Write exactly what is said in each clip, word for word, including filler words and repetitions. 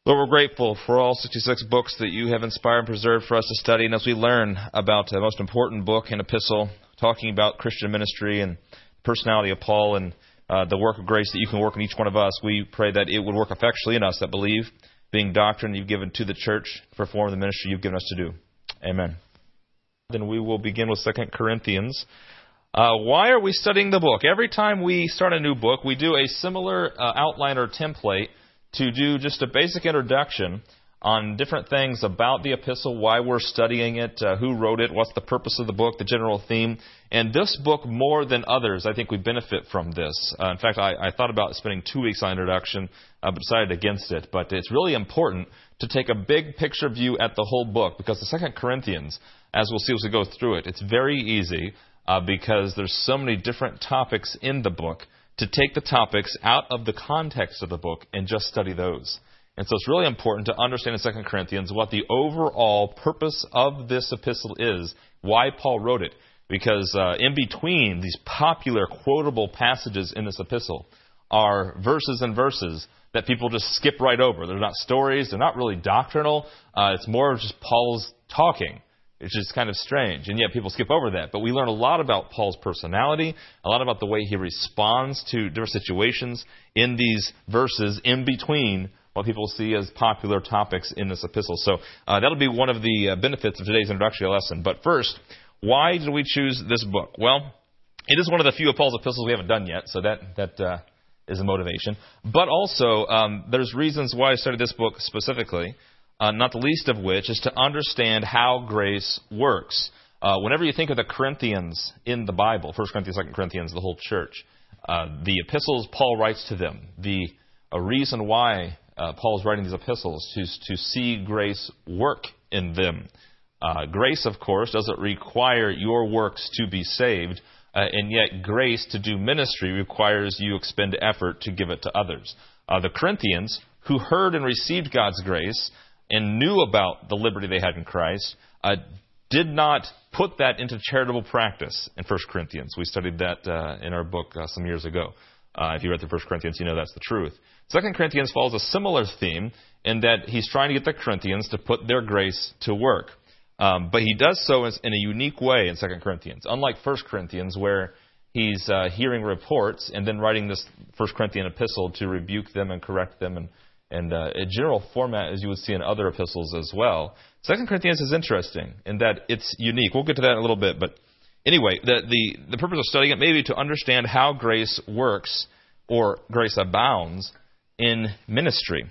Lord, we're grateful for all sixty-six books that you have inspired and preserved for us to study. And as we learn about the most important book and epistle, talking about Christian ministry and personality of Paul and uh, the work of grace that you can work in each one of us, we pray that it would work effectually in us that believe, being doctrine you've given to the church to perform the ministry you've given us to do. Amen. Then we will begin with Second Corinthians. Uh, why are we studying the book? Every time we start a new book, we do a similar uh, outline or template to do just a basic introduction on different things about the epistle, why we're studying it, uh, who wrote it, what's the purpose of the book, the general theme. And this book, more than others, I think we benefit from this. Uh, in fact, I, I thought about spending two weeks on introduction, uh, but decided against it. But it's really important to take a big picture view at the whole book, because the Second Corinthians, as we'll see as we go through it, it's very easy uh, because there's so many different topics in the book to take the topics out of the context of the book and just study those. And so it's really important to understand in Second Corinthians what the overall purpose of this epistle is, why Paul wrote it. Because uh, in between these popular quotable passages in this epistle are verses and verses that people just skip right over. They're not stories. They're not really doctrinal. Uh, it's more of just Paul's talking. It's just kind of strange, and yet people skip over that. But we learn a lot about Paul's personality, a lot about the way he responds to different situations in these verses in between what people see as popular topics in this epistle. So uh, that'll be one of the uh, benefits of today's introductory lesson. But first, why did we choose this book? Well, it is one of the few of Paul's epistles we haven't done yet, so that that uh, is a motivation. But also, um, there's reasons why I started this book specifically. Uh, not the least of which is to understand how grace works. Uh, whenever you think of the Corinthians in the Bible, First Corinthians, Second Corinthians, the whole church, uh, the epistles Paul writes to them, the a reason why uh, Paul is writing these epistles, to, to see grace work in them. Uh, grace, of course, doesn't require your works to be saved, uh, and yet grace to do ministry requires you expend effort to give it to others. Uh, the Corinthians, who heard and received God's grace, and knew about the liberty they had in Christ, uh, did not put that into charitable practice in First Corinthians. We studied that uh, in our book uh, some years ago. Uh, if you read through First Corinthians, you know that's the truth. Second Corinthians follows a similar theme in that he's trying to get the Corinthians to put their grace to work. Um, but he does so in a unique way in Second Corinthians, unlike First Corinthians, where he's uh, hearing reports and then writing this First Corinthian epistle to rebuke them and correct them and And uh, a general format, as you would see in other epistles as well. Second Corinthians is interesting in that it's unique. We'll get to that in a little bit. But anyway, the, the, the purpose of studying it may be to understand how grace works or grace abounds in ministry.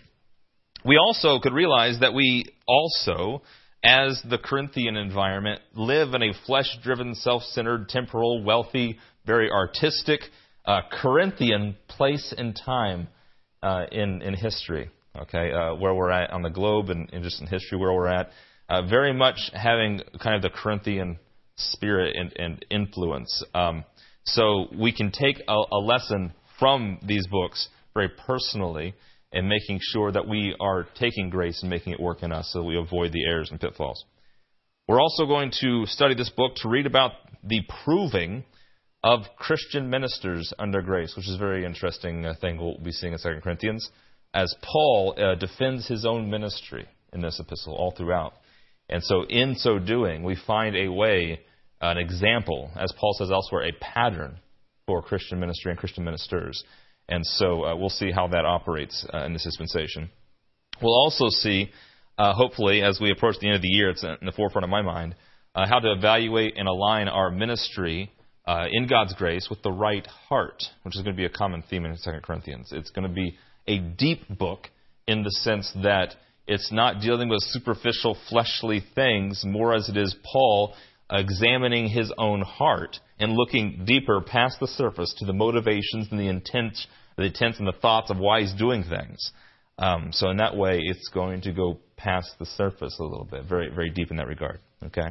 We also could realize that we also, as the Corinthian environment, live in a flesh-driven, self-centered, temporal, wealthy, very artistic, uh, Corinthian place and time Uh, in, in history, okay, uh, where we're at on the globe and, and just in history where we're at, uh, very much having kind of the Corinthian spirit and, and influence. Um, so we can take a, a lesson from these books very personally and making sure that we are taking grace and making it work in us so we avoid the errors and pitfalls. We're also going to study this book to read about the proving of Christian ministers under grace, which is a very interesting uh, thing we'll be seeing in Second Corinthians, as Paul uh, defends his own ministry in this epistle all throughout. And so in so doing, we find a way, an example, as Paul says elsewhere, a pattern for Christian ministry and Christian ministers. And so uh, we'll see how that operates uh, in this dispensation. We'll also see, uh, hopefully, as we approach the end of the year, it's in the forefront of my mind, uh, how to evaluate and align our ministry Uh, in God's grace with the right heart, which is going to be a common theme in Second Corinthians. It's going to be a deep book in the sense that it's not dealing with superficial fleshly things, more as it is Paul examining his own heart and looking deeper past the surface to the motivations and the intent, the intents and the thoughts of why he's doing things. Um, so in that way, it's going to go past the surface a little bit, very, very deep in that regard. Okay,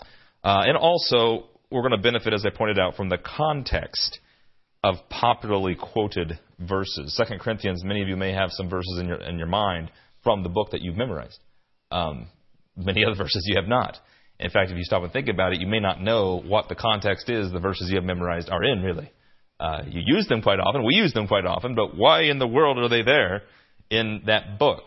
uh, and also, we're going to benefit, as I pointed out, from the context of popularly quoted verses. Second Corinthians, many of you may have some verses in your in your mind from the book that you've memorized. Um, many other verses you have not. In fact, if you stop and think about it, you may not know what the context is the verses you have memorized are in, really. Uh, you use them quite often. We use them quite often. But why in the world are they there in that book?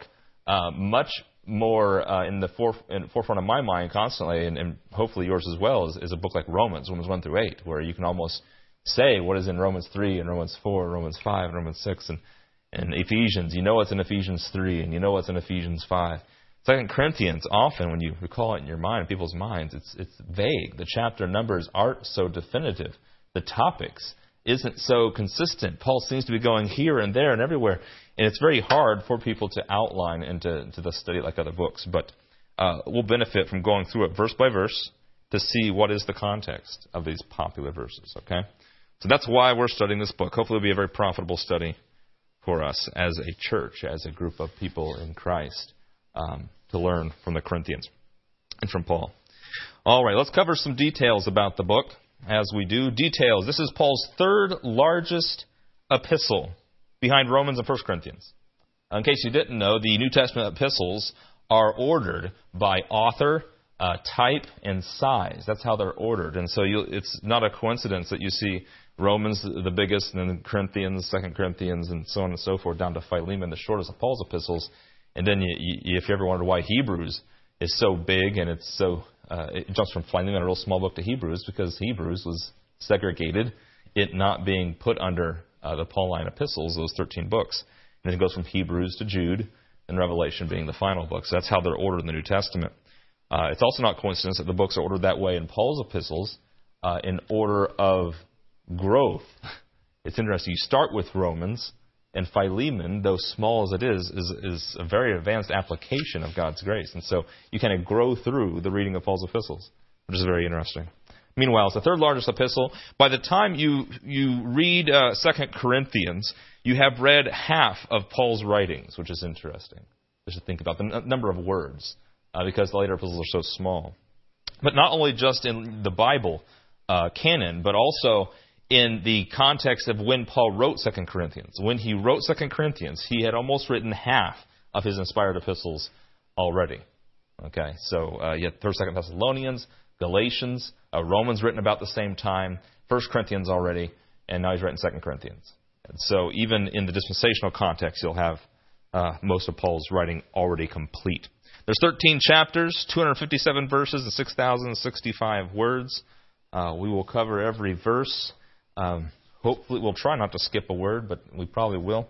Uh, much more uh, in the foref- in the forefront of my mind constantly, and, and hopefully yours as well, is, is a book like Romans, Romans one through eight, where you can almost say what is in Romans three and Romans four, and Romans five, and Romans six, and, and Ephesians. You know what's in Ephesians three, and you know what's in Ephesians five. Second Corinthians, often when you recall it in your mind, in people's minds, it's it's vague. The chapter numbers aren't so definitive. The topics isn't so consistent. Paul seems to be going here and there and everywhere, and it's very hard for people to outline and to, to the study like other books. But uh, we'll benefit from going through it verse by verse to see what is the context of these popular verses, okay? So that's why we're studying this book. Hopefully it'll be a very profitable study for us as a church, as a group of people in Christ, um, to learn from the Corinthians and from Paul. All right, let's cover some details about the book. As we do, details. This is Paul's third largest epistle behind Romans and First Corinthians. In case you didn't know, the New Testament epistles are ordered by author, uh, type, and size. That's how they're ordered. And so you, it's not a coincidence that you see Romans the biggest, and then Corinthians, Second Corinthians, and so on and so forth, down to Philemon, the shortest of Paul's epistles. And then you, you, if you ever wondered why Hebrews is so big and it's so... Uh, it jumps from Philemon, a real small book, to Hebrews, because Hebrews was segregated, it not being put under uh, the Pauline epistles, those thirteen books. And then it goes from Hebrews to Jude, and Revelation being the final book. So that's how they're ordered in the New Testament. Uh, it's also not coincidence that the books are ordered that way in Paul's epistles uh, in order of growth. It's interesting. You start with Romans, and Philemon, though small as it is, is, is a very advanced application of God's grace. And so you kind of grow through the reading of Paul's epistles, which is very interesting. Meanwhile, it's the third largest epistle. By the time you you read uh, Second Corinthians, you have read half of Paul's writings, which is interesting. Just to think about the n- number of words, uh, because the later epistles are so small. But not only just in the Bible uh, canon, but also in the context of when Paul wrote Second Corinthians. When he wrote Second Corinthians, he had almost written half of his inspired epistles already. Okay, so uh, you had First, Second Thessalonians, Galatians, uh, Romans written about the same time, First Corinthians already, and now he's written Second Corinthians. And so even in the dispensational context, you'll have uh, most of Paul's writing already complete. There's thirteen chapters, two hundred fifty-seven verses, and six thousand sixty-five words. Uh, we will cover every verse. Um, hopefully, we'll try not to skip a word, but we probably will.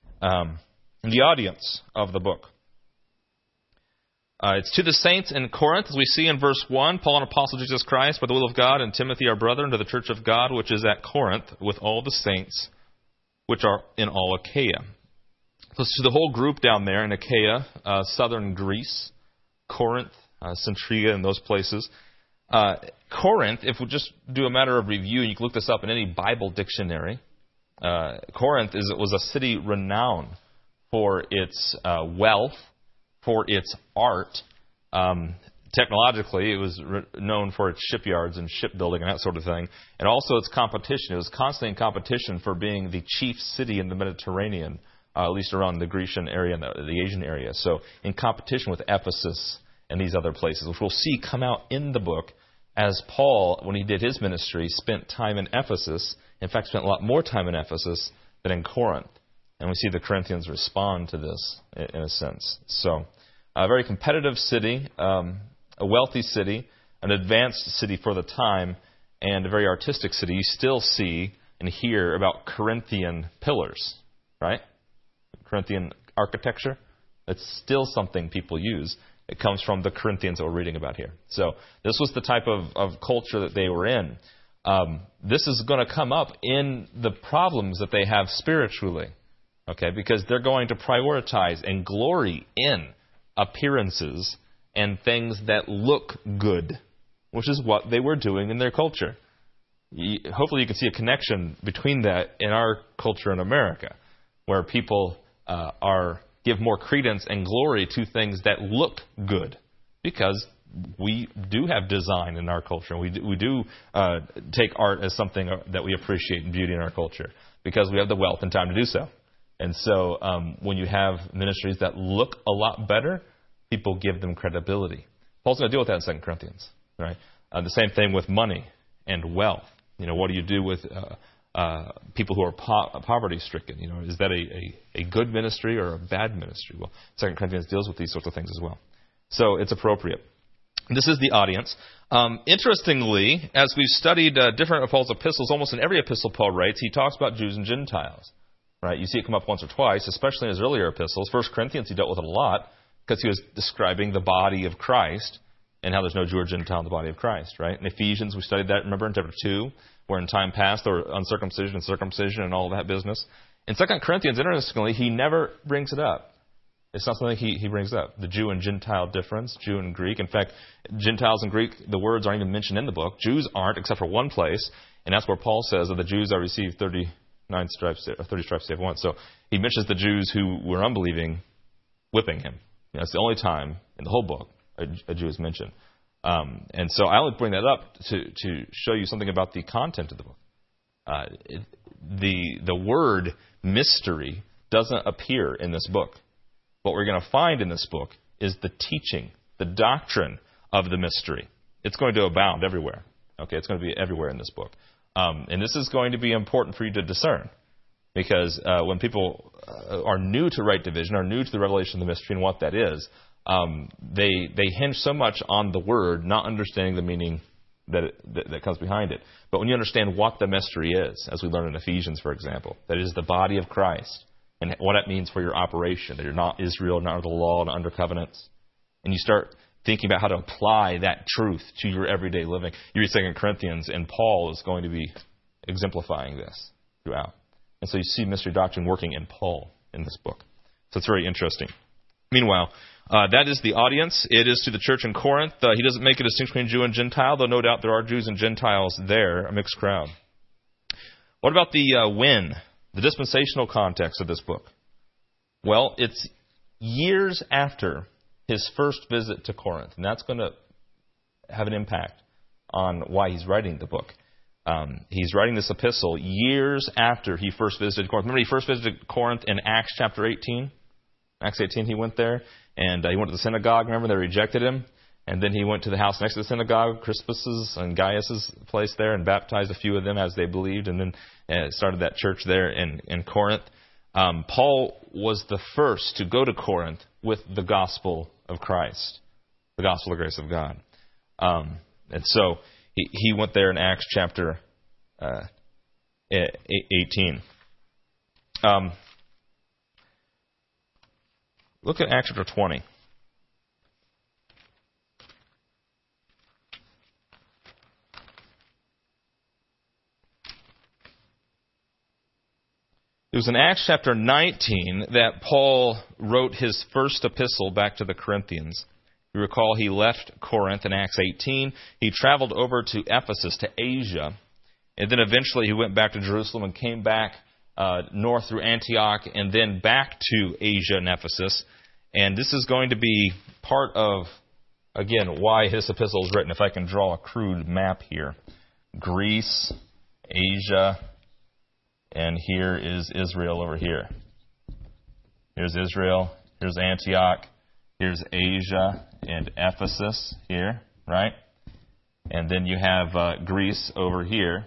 Um, and the audience of the book. Uh, it's to the saints in Corinth, as we see in verse one, Paul, an apostle of Jesus Christ, by the will of God, and Timothy, our brother, unto the church of God, which is at Corinth, with all the saints, which are in all Achaia. So it's to the whole group down there in Achaia, uh, southern Greece, Corinth, uh, Centuria, and those places. Uh, Corinth, if we just do a matter of review, and you can look this up in any Bible dictionary, uh, Corinth is, was a city renowned for its uh, wealth, for its art. Um, technologically, it was re- known for its shipyards and shipbuilding and that sort of thing, and also its competition. It was constantly in competition for being the chief city in the Mediterranean, uh, at least around the Grecian area and the, the Asian area. So in competition with Ephesus and these other places, which we'll see come out in the book, as Paul, when he did his ministry, spent time in Ephesus. In fact, spent a lot more time in Ephesus than in Corinth. And we see the Corinthians respond to this, in a sense. So, a very competitive city, um, a wealthy city, an advanced city for the time, and a very artistic city. You still see and hear about Corinthian pillars, right? Corinthian architecture. It's still something people use. It comes from the Corinthians that we're reading about here. So this was the type of, of culture that they were in. Um, this is going to come up in the problems that they have spiritually, okay? Because they're going to prioritize and glory in appearances and things that look good, which is what they were doing in their culture. You, hopefully you can see a connection between that in our culture in America, where people uh, are... give more credence and glory to things that look good, because we do have design in our culture. We do, we do uh, take art as something that we appreciate and beauty in our culture, because we have the wealth and time to do so. And so um, when you have ministries that look a lot better, people give them credibility. Paul's going to deal with that in Second Corinthians, right? Uh, the same thing with money and wealth. You know, what do you do with uh, uh, people who are po- poverty-stricken. You know, is that a, a, a good ministry or a bad ministry? Well, Second Corinthians deals with these sorts of things as well. So it's appropriate. This is the audience. Um, interestingly, as we've studied uh, different of Paul's epistles, almost in every epistle Paul writes, he talks about Jews and Gentiles. Right? You see it come up once or twice, especially in his earlier epistles. First Corinthians, he dealt with it a lot because he was describing the body of Christ and how there's no Jew or Gentile in the body of Christ. Right? In Ephesians, we studied that, remember, in chapter two, where in time past there were uncircumcision and circumcision and all that business. In Second Corinthians, interestingly, he never brings it up. It's not something he, he brings up. The Jew and Gentile difference, Jew and Greek. In fact, Gentiles and Greek, the words aren't even mentioned in the book. Jews aren't, except for one place, and that's where Paul says that the Jews are received thirty-nine stripes, or thirty stripes save once. So he mentions the Jews who were unbelieving whipping him. You know, it's the only time in the whole book a, a Jew is mentioned. Um, and so I only bring that up to, to show you something about the content of the book. Uh, it, the the word mystery doesn't appear in this book. What we're going to find in this book is the teaching, the doctrine of the mystery. It's going to abound everywhere. Okay, it's going to be everywhere in this book. Um, and this is going to be important for you to discern. Because uh, when people uh, are new to right division, are new to the revelation of the mystery and what that is, um, they they hinge so much on the word, not understanding the meaning that, it, that that comes behind it. But when you understand what the mystery is, as we learn in Ephesians, for example, that it is the body of Christ, and what that means for your operation, that you're not Israel, not under the law, not under covenants. And you start thinking about how to apply that truth to your everyday living. You read Second Corinthians, and Paul is going to be exemplifying this throughout. And so you see mystery doctrine working in Paul in this book. So it's very interesting. Meanwhile, uh, that is the audience. It is to the church in Corinth. Uh, he doesn't make a distinction between Jew and Gentile, though no doubt there are Jews and Gentiles there, a mixed crowd. What about the uh, when? The dispensational context of this book. Well, it's years after his first visit to Corinth, and that's going to have an impact on why he's writing the book. Um, he's writing this epistle years after he first visited Corinth. Remember, he first visited Corinth in Acts chapter eighteen? Acts eighteen, he went there, and uh, he went to the synagogue. Remember, they rejected him. And then he went to the house next to the synagogue, Crispus's and Gaius's place there, and baptized a few of them as they believed, and then uh, started that church there in, in Corinth. Um, Paul was the first to go to Corinth with the gospel of Christ, the gospel of grace of God. Um, and so he, he went there in Acts chapter uh, eighteen. Um, look at Acts chapter twenty. It was in Acts chapter nineteen that Paul wrote his first epistle back to the Corinthians. You recall he left Corinth in Acts eighteen. He traveled over to Ephesus, to Asia, and then eventually he went back to Jerusalem and came back uh, north through Antioch and then back to Asia and Ephesus. And this is going to be part of, again, why his epistle is written. If I can draw a crude map here. Greece, Asia, and here is Israel over here. Here's Israel. Here's Antioch. Here's Asia and Ephesus here, right? And then you have uh, Greece over here.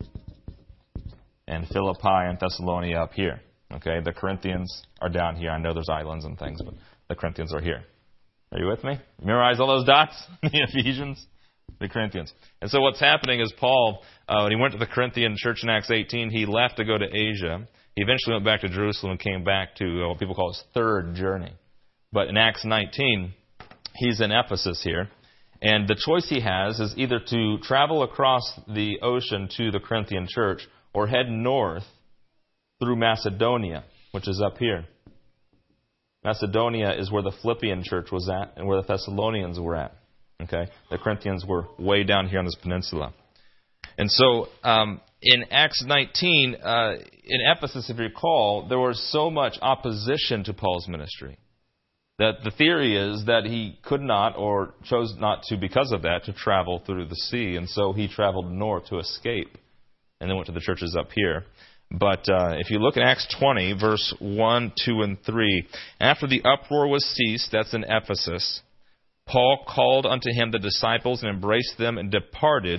And Philippi and Thessalonica up here. Okay, the Corinthians are down here. I know there's islands and things, but the Corinthians are here. Are you with me? Memorize all those dots? The Ephesians, the Corinthians. And so what's happening is Paul, uh, when he went to the Corinthian church in Acts eighteen, he left to go to Asia. He eventually went back to Jerusalem and came back to uh, what people call his third journey. But in Acts nineteen, he's in Ephesus here. And the choice he has is either to travel across the ocean to the Corinthian church or head north through Macedonia, which is up here. Macedonia is where the Philippian church was at and where the Thessalonians were at. Okay, the Corinthians were way down here on this peninsula. And so um, in Acts nineteen, uh, in Ephesus, if you recall, there was so much opposition to Paul's ministry that the theory is that he could not or chose not to, because of that, to travel through the sea. And so he traveled north to escape and then went to the churches up here. But uh, if you look at Acts twenty, verse one, two, and three, after the uproar was ceased, that's in Ephesus, Paul called unto him the disciples and embraced them and departed,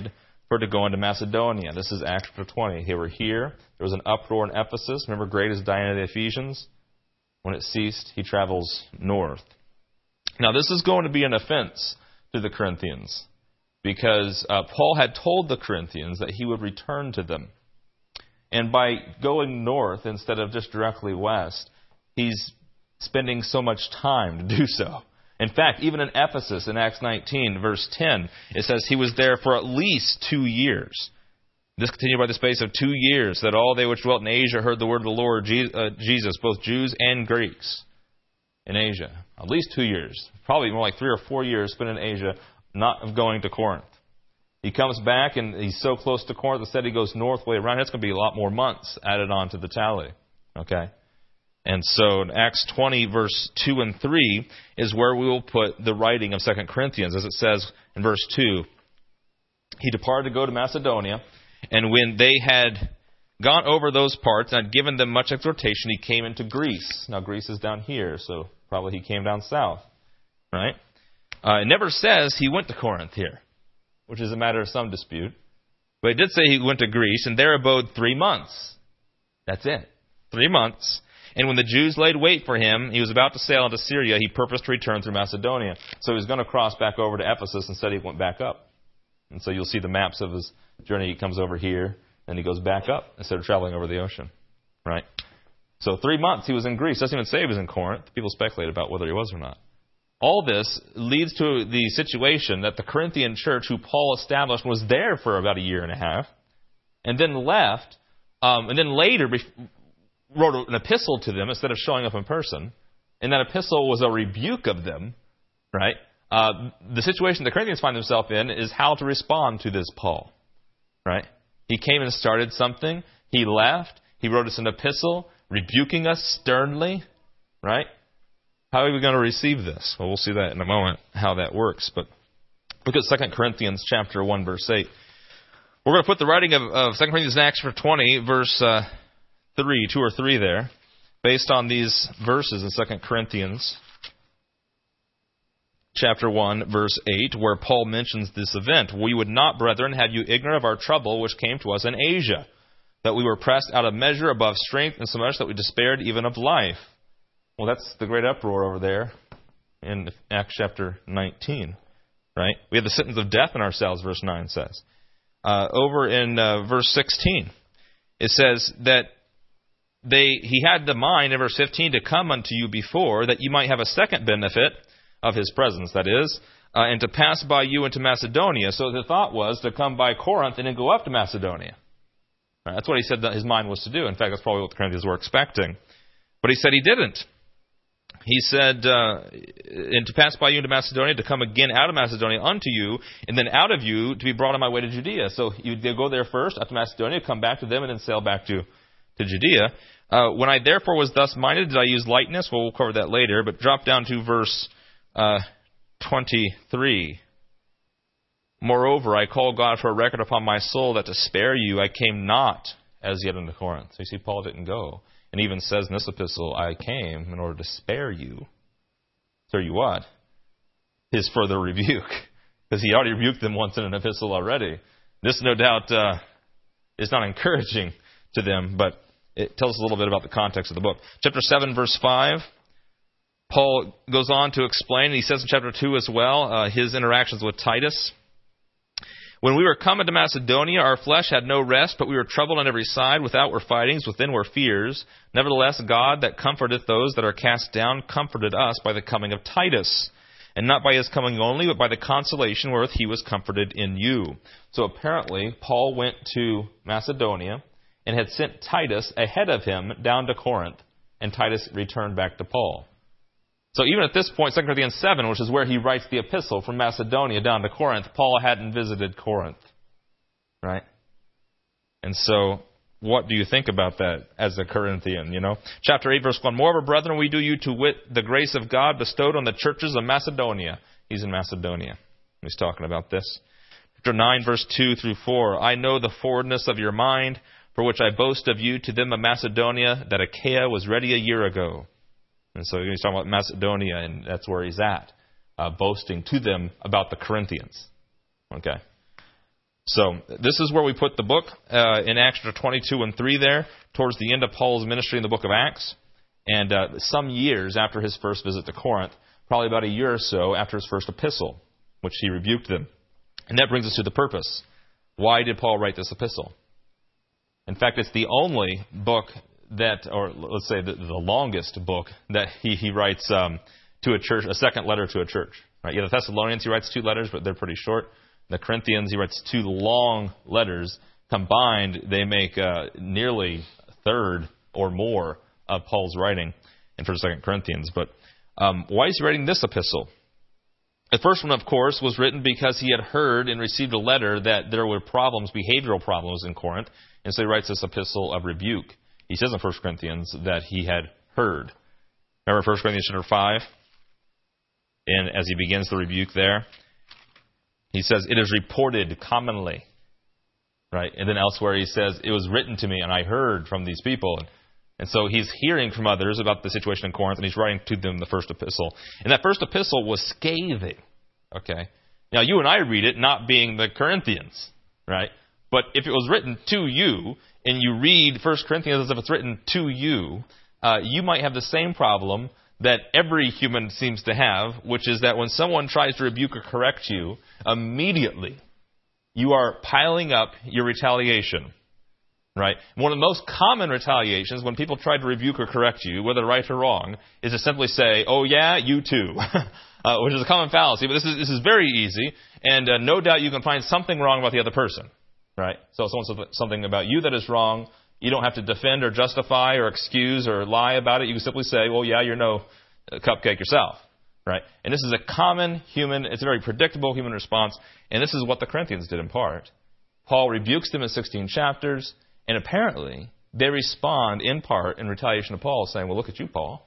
for to go into Macedonia. This is Acts chapter twenty. They were here. There was an uproar in Ephesus. Remember, great is Diana of the Ephesians. When it ceased, he travels north. Now, this is going to be an offense to the Corinthians because uh, Paul had told the Corinthians that he would return to them. And by going north instead of just directly west, he's spending so much time to do so. In fact, even in Ephesus, in Acts nineteen, verse ten, it says he was there for at least two years. This continued by the space of two years, that all they which dwelt in Asia heard the word of the Lord Jesus, both Jews and Greeks in Asia. At least two years. Probably more like three or four years spent in Asia, not going to Corinth. He comes back, and he's so close to Corinth, instead he goes north way around. It's going to be a lot more months added on to the tally. Okay? And so in Acts twenty, verse two and three, is where we will put the writing of Second Corinthians. As it says in verse two, he departed to go to Macedonia, and when they had gone over those parts and had given them much exhortation, he came into Greece. Now, Greece is down here, so probably he came down south. Right? Uh, it never says he went to Corinth here, which is a matter of some dispute. But it did say he went to Greece, and there abode three months. That's it. Three months. And when the Jews laid wait for him, he was about to sail into Syria. He purposed to return through Macedonia. So he was going to cross back over to Ephesus. Instead, he went back up. And so you'll see the maps of his journey. He comes over here, and he goes back up instead of traveling over the ocean. Right? So three months he was in Greece. Doesn't even say he was in Corinth. People speculate about whether he was or not. All this leads to the situation that the Corinthian church, who Paul established, was there for about a year and a half, and then left, um, and then later wrote an epistle to them instead of showing up in person. And that epistle was a rebuke of them, right? Uh, the situation the Corinthians find themselves in is how to respond to this Paul, right? He came and started something. He left. He wrote us an epistle rebuking us sternly, right? How are we going to receive this? Well, we'll see that in a moment, how that works. But look at Second Corinthians chapter one, verse eight. We're going to put the writing of, of Second Corinthians in Acts chapter twenty, verse uh, three, two or three there, based on these verses in Second Corinthians chapter one, verse eight, where Paul mentions this event. We would not, brethren, have you ignorant of our trouble which came to us in Asia, that we were pressed out of measure above strength, and so much that we despaired even of life. Well, that's the great uproar over there in Acts chapter nineteen, right? We have the sentence of death in ourselves, verse nine says. Uh, over in uh, verse sixteen, it says that they he had the mind, in verse fifteen, to come unto you before, that you might have a second benefit of his presence, that is, uh, and to pass by you into Macedonia. So the thought was to come by Corinth and then go up to Macedonia. Right, that's what he said that his mind was to do. In fact, that's probably what the Corinthians were expecting. But he said he didn't. He said, uh, and to pass by you into Macedonia, to come again out of Macedonia unto you, and then out of you to be brought on my way to Judea. So you'd go there first, up to Macedonia, come back to them, and then sail back to, to Judea. Uh, when I therefore was thus minded, did I use lightness? Well, we'll cover that later, but drop down to verse uh, twenty-three. Moreover, I call God for a record upon my soul that to spare you I came not as yet into Corinth. So you see, Paul didn't go. And even says in this epistle, I came in order to spare you. Spare you what? His further rebuke. Because he already rebuked them once in an epistle already. This, no doubt, uh, is not encouraging to them, but it tells us a little bit about the context of the book. Chapter seven, verse five, Paul goes on to explain, he says in chapter two as well, uh, his interactions with Titus. When we were come into Macedonia, our flesh had no rest, but we were troubled on every side. Without were fightings, within were fears. Nevertheless, God that comforteth those that are cast down comforted us by the coming of Titus. And not by his coming only, but by the consolation wherewith he was comforted in you. So apparently, Paul went to Macedonia and had sent Titus ahead of him down to Corinth. And Titus returned back to Paul. So even at this point, Second Corinthians seven, which is where he writes the epistle from Macedonia down to Corinth, Paul hadn't visited Corinth. Right? And so, what do you think about that as a Corinthian, you know? Chapter eight, verse one, Moreover, brethren, we do you to wit the grace of God bestowed on the churches of Macedonia. He's in Macedonia. He's talking about this. Chapter nine, verse two through four, I know the forwardness of your mind, for which I boast of you to them of Macedonia, that Achaia was ready a year ago. And so he's talking about Macedonia, and that's where he's at, uh, boasting to them about the Corinthians. Okay. So this is where we put the book uh, in Acts twenty-two and three there, towards the end of Paul's ministry in the book of Acts, and uh, some years after his first visit to Corinth, probably about a year or so after his first epistle, which he rebuked them. And that brings us to the purpose. Why did Paul write this epistle? In fact, it's the only book that, or let's say the, the longest book that he, he writes um, to a church, a second letter to a church. Right? Yeah, the Thessalonians, he writes two letters, but they're pretty short. The Corinthians, he writes two long letters. Combined, they make uh, nearly a third or more of Paul's writing in First and Second Corinthians. But um, why is he writing this epistle? The first one, of course, was written because he had heard and received a letter that there were problems, behavioral problems in Corinth, and so he writes this epistle of rebuke. He says in First Corinthians that he had heard. Remember First Corinthians chapter five? And as he begins the rebuke there, he says, it is reported commonly. Right? And then elsewhere he says, it was written to me and I heard from these people. And so he's hearing from others about the situation in Corinth, and he's writing to them the first epistle. And that first epistle was scathing. Okay? Now, you and I read it not being the Corinthians, right? But if it was written to you, and you read First Corinthians as if it's written to you, uh, you might have the same problem that every human seems to have, which is that when someone tries to rebuke or correct you, immediately you are piling up your retaliation. Right? One of the most common retaliations when people try to rebuke or correct you, whether right or wrong, is to simply say, oh yeah, you too, uh, which is a common fallacy. But this is this is very easy, and uh, no doubt you can find something wrong about the other person. Right? So if someone says something about you that is wrong, you don't have to defend or justify or excuse or lie about it. You can simply say, well, yeah, you're no cupcake yourself. Right? And this is a common human, it's a very predictable human response, and this is what the Corinthians did in part. Paul rebukes them in sixteen chapters. And apparently, they respond in part in retaliation to Paul, saying, well, look at you, Paul.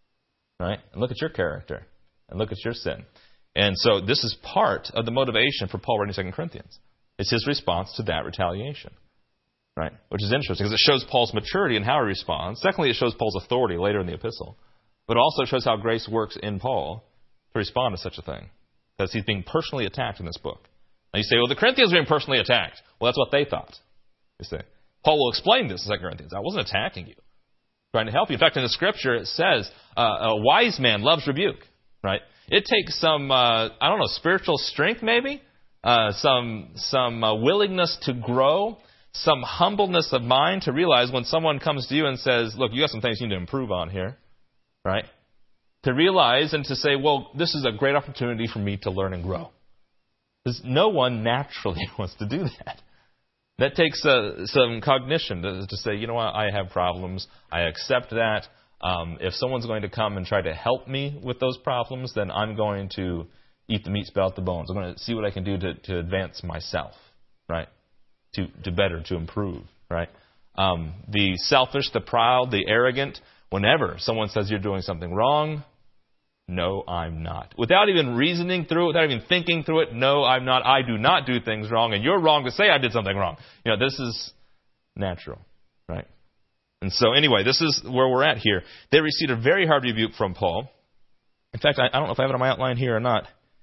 Right? And look at your character. And look at your sin. And so this is part of the motivation for Paul writing Second Corinthians. It's his response to that retaliation. Right? Which is interesting, because it shows Paul's maturity in how he responds. Secondly, it shows Paul's authority later in the epistle. But it also shows how grace works in Paul to respond to such a thing. Because he's being personally attacked in this book. Now you say, well, the Corinthians are being personally attacked. Well, that's what they thought. You see. Paul will explain this in Second Corinthians. I wasn't attacking you. I'm trying to help you. In fact, in the Scripture, it says uh, a wise man loves rebuke. Right? It takes some, uh, I don't know, spiritual strength maybe, uh, some some uh, willingness to grow, some humbleness of mind to realize when someone comes to you and says, look, you got some things you need to improve on here. Right? To realize and to say, well, this is a great opportunity for me to learn and grow. Because no one naturally wants to do that. That takes uh, some cognition to, to say, you know what, I have problems. I accept that. Um, if someone's going to come and try to help me with those problems, then I'm going to eat the meat, spit out the bones. I'm going to see what I can do to, to advance myself, right? To, to better, to improve, right? Um, the selfish, the proud, the arrogant, whenever someone says you're doing something wrong, no, I'm not. Without even reasoning through it, without even thinking through it, no, I'm not. I do not do things wrong, and you're wrong to say I did something wrong. You know, this is natural, right? And so anyway, this is where we're at here. They received a very hard rebuke from Paul. In fact, I, I don't know if I have it on my outline here or not.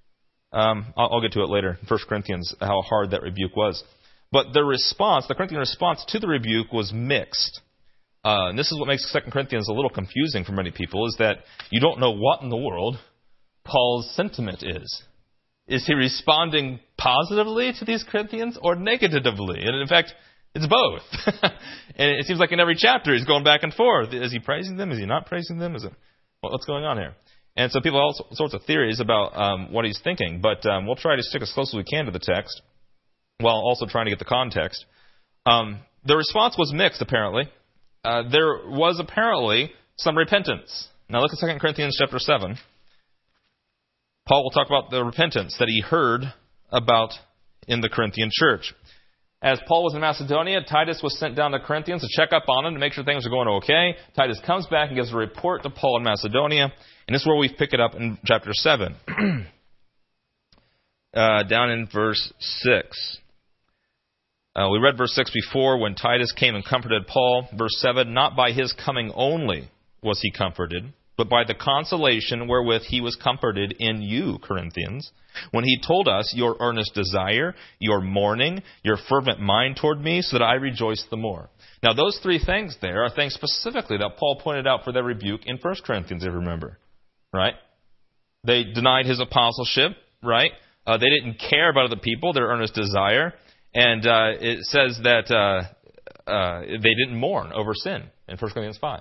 Um, I'll, I'll get to it later in First Corinthians, how hard that rebuke was. But the response, the Corinthian response to the rebuke was mixed. Uh, and this is what makes Second Corinthians a little confusing for many people, is that you don't know what in the world Paul's sentiment is. Is he responding positively to these Corinthians or negatively? And in fact, it's both. And it seems like in every chapter he's going back and forth. Is he praising them? Is he not praising them? Is it, what's going on here? And so people have all sorts of theories about um, what he's thinking. But um, we'll try to stick as close as we can to the text while also trying to get the context. Um, the response was mixed, apparently. Uh, there was apparently some repentance. Now look at Second Corinthians chapter seven. Paul will talk about the repentance that he heard about in the Corinthian church. As Paul was in Macedonia, Titus was sent down to Corinthians to check up on him to make sure things are going okay. Titus comes back and gives a report to Paul in Macedonia. And this is where we pick it up in chapter seven. uh, down in verse six. Uh, we read verse six before, when Titus came and comforted Paul. Verse seven, not by his coming only was he comforted, but by the consolation wherewith he was comforted in you, Corinthians, when he told us your earnest desire, your mourning, your fervent mind toward me, so that I rejoice the more. Now, those three things there are things specifically that Paul pointed out for their rebuke in First Corinthians, if you remember. Right? They denied his apostleship, right? Uh, they didn't care about other people, their earnest desire. And uh, it says that uh, uh, they didn't mourn over sin in First Corinthians five.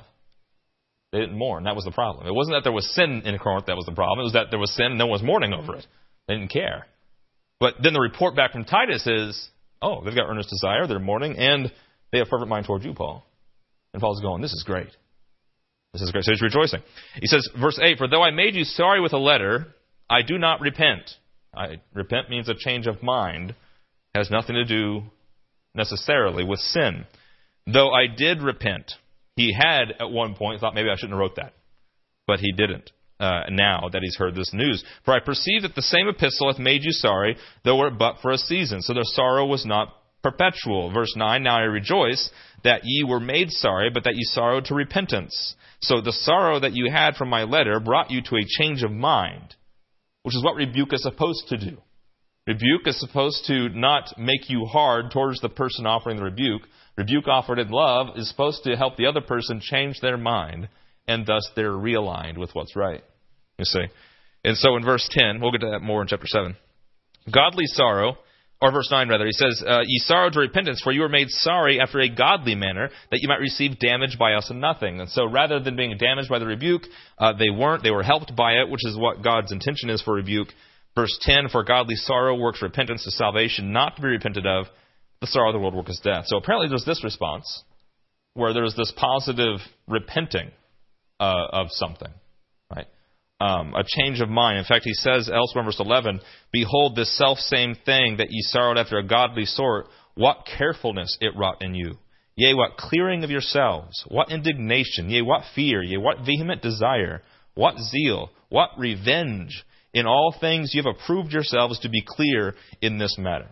They didn't mourn. That was the problem. It wasn't that there was sin in Corinth that was the problem. It was that there was sin and no one was mourning over it. They didn't care. But then the report back from Titus is, oh, they've got earnest desire, they're mourning, and they have fervent mind toward you, Paul. And Paul's going, this is great. This is great. So he's rejoicing. He says, verse eight, for though I made you sorry with a letter, I do not repent. I, repent means a change of mind. It has nothing to do necessarily with sin. Though I did repent. He had at one point thought maybe I shouldn't have wrote that. But he didn't. Uh, now that he's heard this news. For I perceive that the same epistle hath made you sorry, though were it but for a season. So their sorrow was not perpetual. Verse nine, now I rejoice that ye were made sorry, but that ye sorrowed to repentance. So the sorrow that you had from my letter brought you to a change of mind, which is what rebuke is supposed to do. Rebuke is supposed to not make you hard towards the person offering the rebuke. Rebuke offered in love is supposed to help the other person change their mind, and thus they're realigned with what's right. You see? And so in verse ten, we'll get to that more in chapter seven. Godly sorrow, or verse nine rather, he says, uh, ye sorrow to repentance, for you were made sorry after a godly manner, that you might receive damage by us and nothing. And so rather than being damaged by the rebuke, uh, they weren't. They were helped by it, which is what God's intention is for rebuke. Verse ten, for godly sorrow works repentance to salvation, not to be repented of. The sorrow of the world worketh death. So apparently there's this response, where there's this positive repenting uh, of something, right? Um, a change of mind. In fact, he says elsewhere in verse eleven, behold, this selfsame thing that ye sorrowed after a godly sort, what carefulness it wrought in you. Yea, what clearing of yourselves, what indignation, yea, what fear, yea, what vehement desire, what zeal, what revenge. In all things you have approved yourselves to be clear in this matter.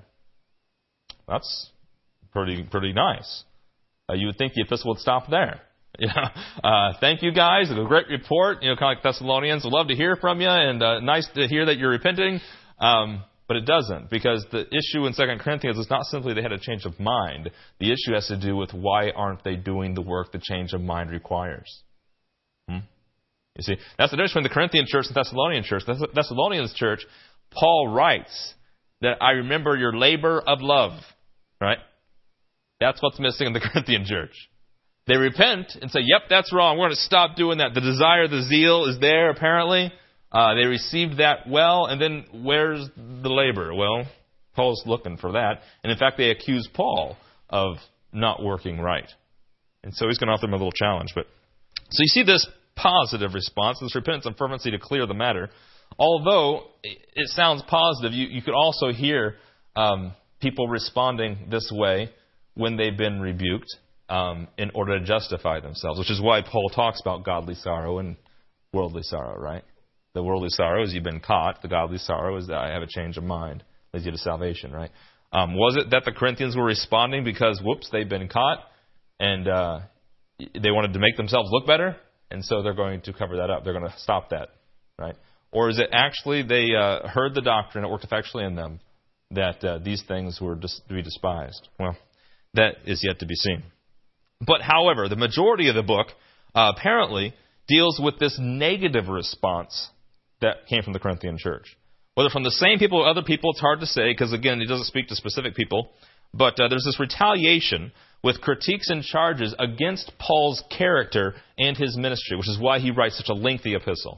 That's pretty pretty nice. Uh, you would think the epistle would stop there. Yeah. Uh, thank you guys. A great report. You know, kind of like Thessalonians. We'd love to hear from you, and uh, nice to hear that you're repenting. Um, but it doesn't, because the issue in Second Corinthians is not simply they had a change of mind. The issue has to do with why aren't they doing the work the change of mind requires. Hmm? You see, that's the difference between the Corinthian church and the Thessalonian church. The Thessalonians church, Paul writes that I remember your labor of love. Right? That's what's missing in the Corinthian church. They repent and say, yep, that's wrong. We're going to stop doing that. The desire, the zeal is there, apparently. Uh, they received that well, and then where's the labor? Well, Paul's looking for that. And in fact, they accuse Paul of not working right. And so he's going to offer them a little challenge. But so you see this positive response, this repentance and fervency to clear the matter. Although it sounds positive, you, you could also hear um, people responding this way when they've been rebuked um, in order to justify themselves, which is why Paul talks about godly sorrow and worldly sorrow, right? The worldly sorrow is you've been caught. The godly sorrow is that I have a change of mind, leads you to salvation, right? Um, was it that the Corinthians were responding because, whoops, they've been caught and uh, they wanted to make themselves look better, and so they're going to cover that up. They're going to stop that, right? Or is it actually they uh, heard the doctrine, it worked effectually in them, that uh, these things were dis- to be despised? Well, that is yet to be seen. But, however, the majority of the book uh, apparently deals with this negative response that came from the Corinthian church. Whether from the same people or other people, it's hard to say, because, again, he doesn't speak to specific people. But uh, there's this retaliation with critiques and charges against Paul's character and his ministry, which is why he writes such a lengthy epistle,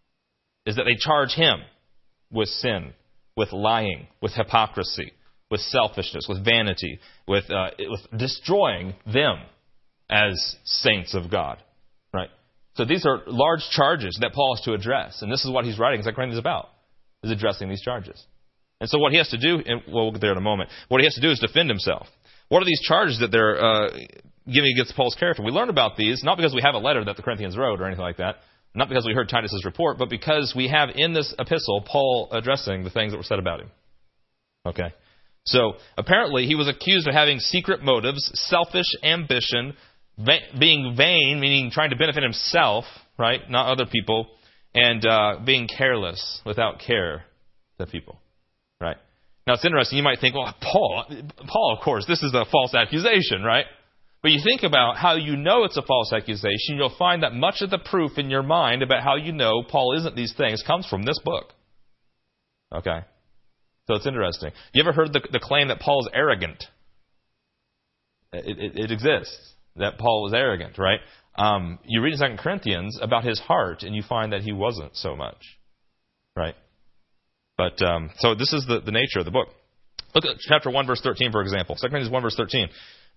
is that they charge him with sin, with lying, with hypocrisy, with selfishness, with vanity, with uh, with destroying them as saints of God, right? So these are large charges that Paul has to address, and this is what he's writing Second Corinthians about, is addressing these charges. And so what he has to do, and we'll get there in a moment, what he has to do is defend himself. What are these charges that they're uh, giving against Paul's character? We learn about these not because we have a letter that the Corinthians wrote or anything like that, not because we heard Titus's report, but because we have in this epistle Paul addressing the things that were said about him. Okay? So, apparently, he was accused of having secret motives, selfish ambition, va- being vain, meaning trying to benefit himself, right? Not other people. And uh, being careless without care to people, right? Now, it's interesting. You might think, well, Paul, Paul, of course, this is a false accusation, right? But you think about how you know it's a false accusation, you'll find that much of the proof in your mind about how you know Paul isn't these things comes from this book. Okay? So it's interesting. You ever heard the, the claim that Paul is arrogant? It, it, it exists, that Paul was arrogant, right? Um, you read in Second Corinthians about his heart, and you find that he wasn't so much, right? But, um, so this is the, the nature of the book. Look at chapter one, verse thirteen, for example. Second Corinthians one, verse thirteen.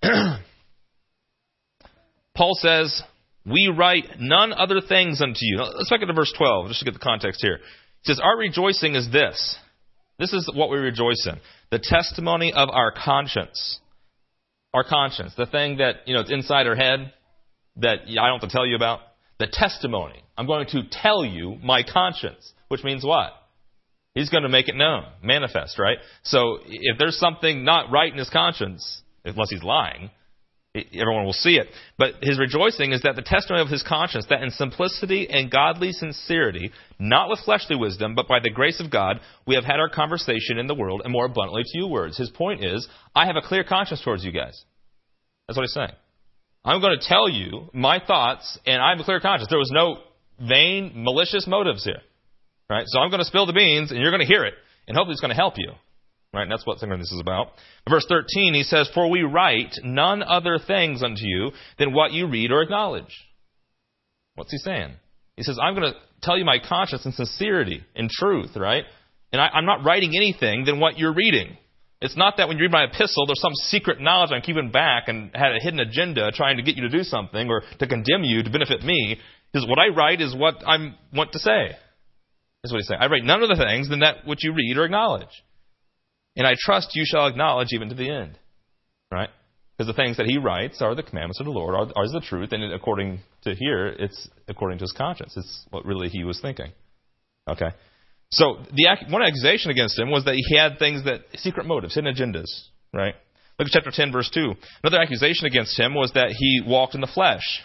Paul says, we write none other things unto you. Now, let's back into verse twelve, just to get the context here. He says, our rejoicing is this. This is what we rejoice in. The testimony of our conscience. Our conscience. The thing that, you know, it's inside our head that I don't have to tell you about. The testimony. I'm going to tell you my conscience. Which means what? He's going to make it known. Manifest, right? So if there's something not right in his conscience, unless he's lying, everyone will see it. But his rejoicing is that the testimony of his conscience, that in simplicity and godly sincerity, not with fleshly wisdom, but by the grace of God, we have had our conversation in the world and more abundantly to you words. His point is, I have a clear conscience towards you guys. That's what he's saying. I'm going to tell you my thoughts, and I have a clear conscience. There was no vain, malicious motives here. Right? So I'm going to spill the beans, and you're going to hear it, and hopefully it's going to help you. Right? And that's what Second Corinthians is about. In verse thirteen, he says, for we write none other things unto you than what you read or acknowledge. What's he saying? He says, I'm going to tell you my conscience in sincerity, in truth, right? And I, I'm not writing anything than what you're reading. It's not that when you read my epistle, there's some secret knowledge I'm keeping back and had a hidden agenda trying to get you to do something or to condemn you to benefit me. Because what I write is what I want to say. That's what he's saying. I write none of the things than that which you read or acknowledge. And I trust you shall acknowledge even to the end. Right? Because the things that he writes are the commandments of the Lord, are, are the truth, and according to here, it's according to his conscience. It's what really he was thinking. Okay? So the one accusation against him was that he had things that, secret motives, hidden agendas. Right? Look at chapter ten, verse two. Another accusation against him was that he walked in the flesh.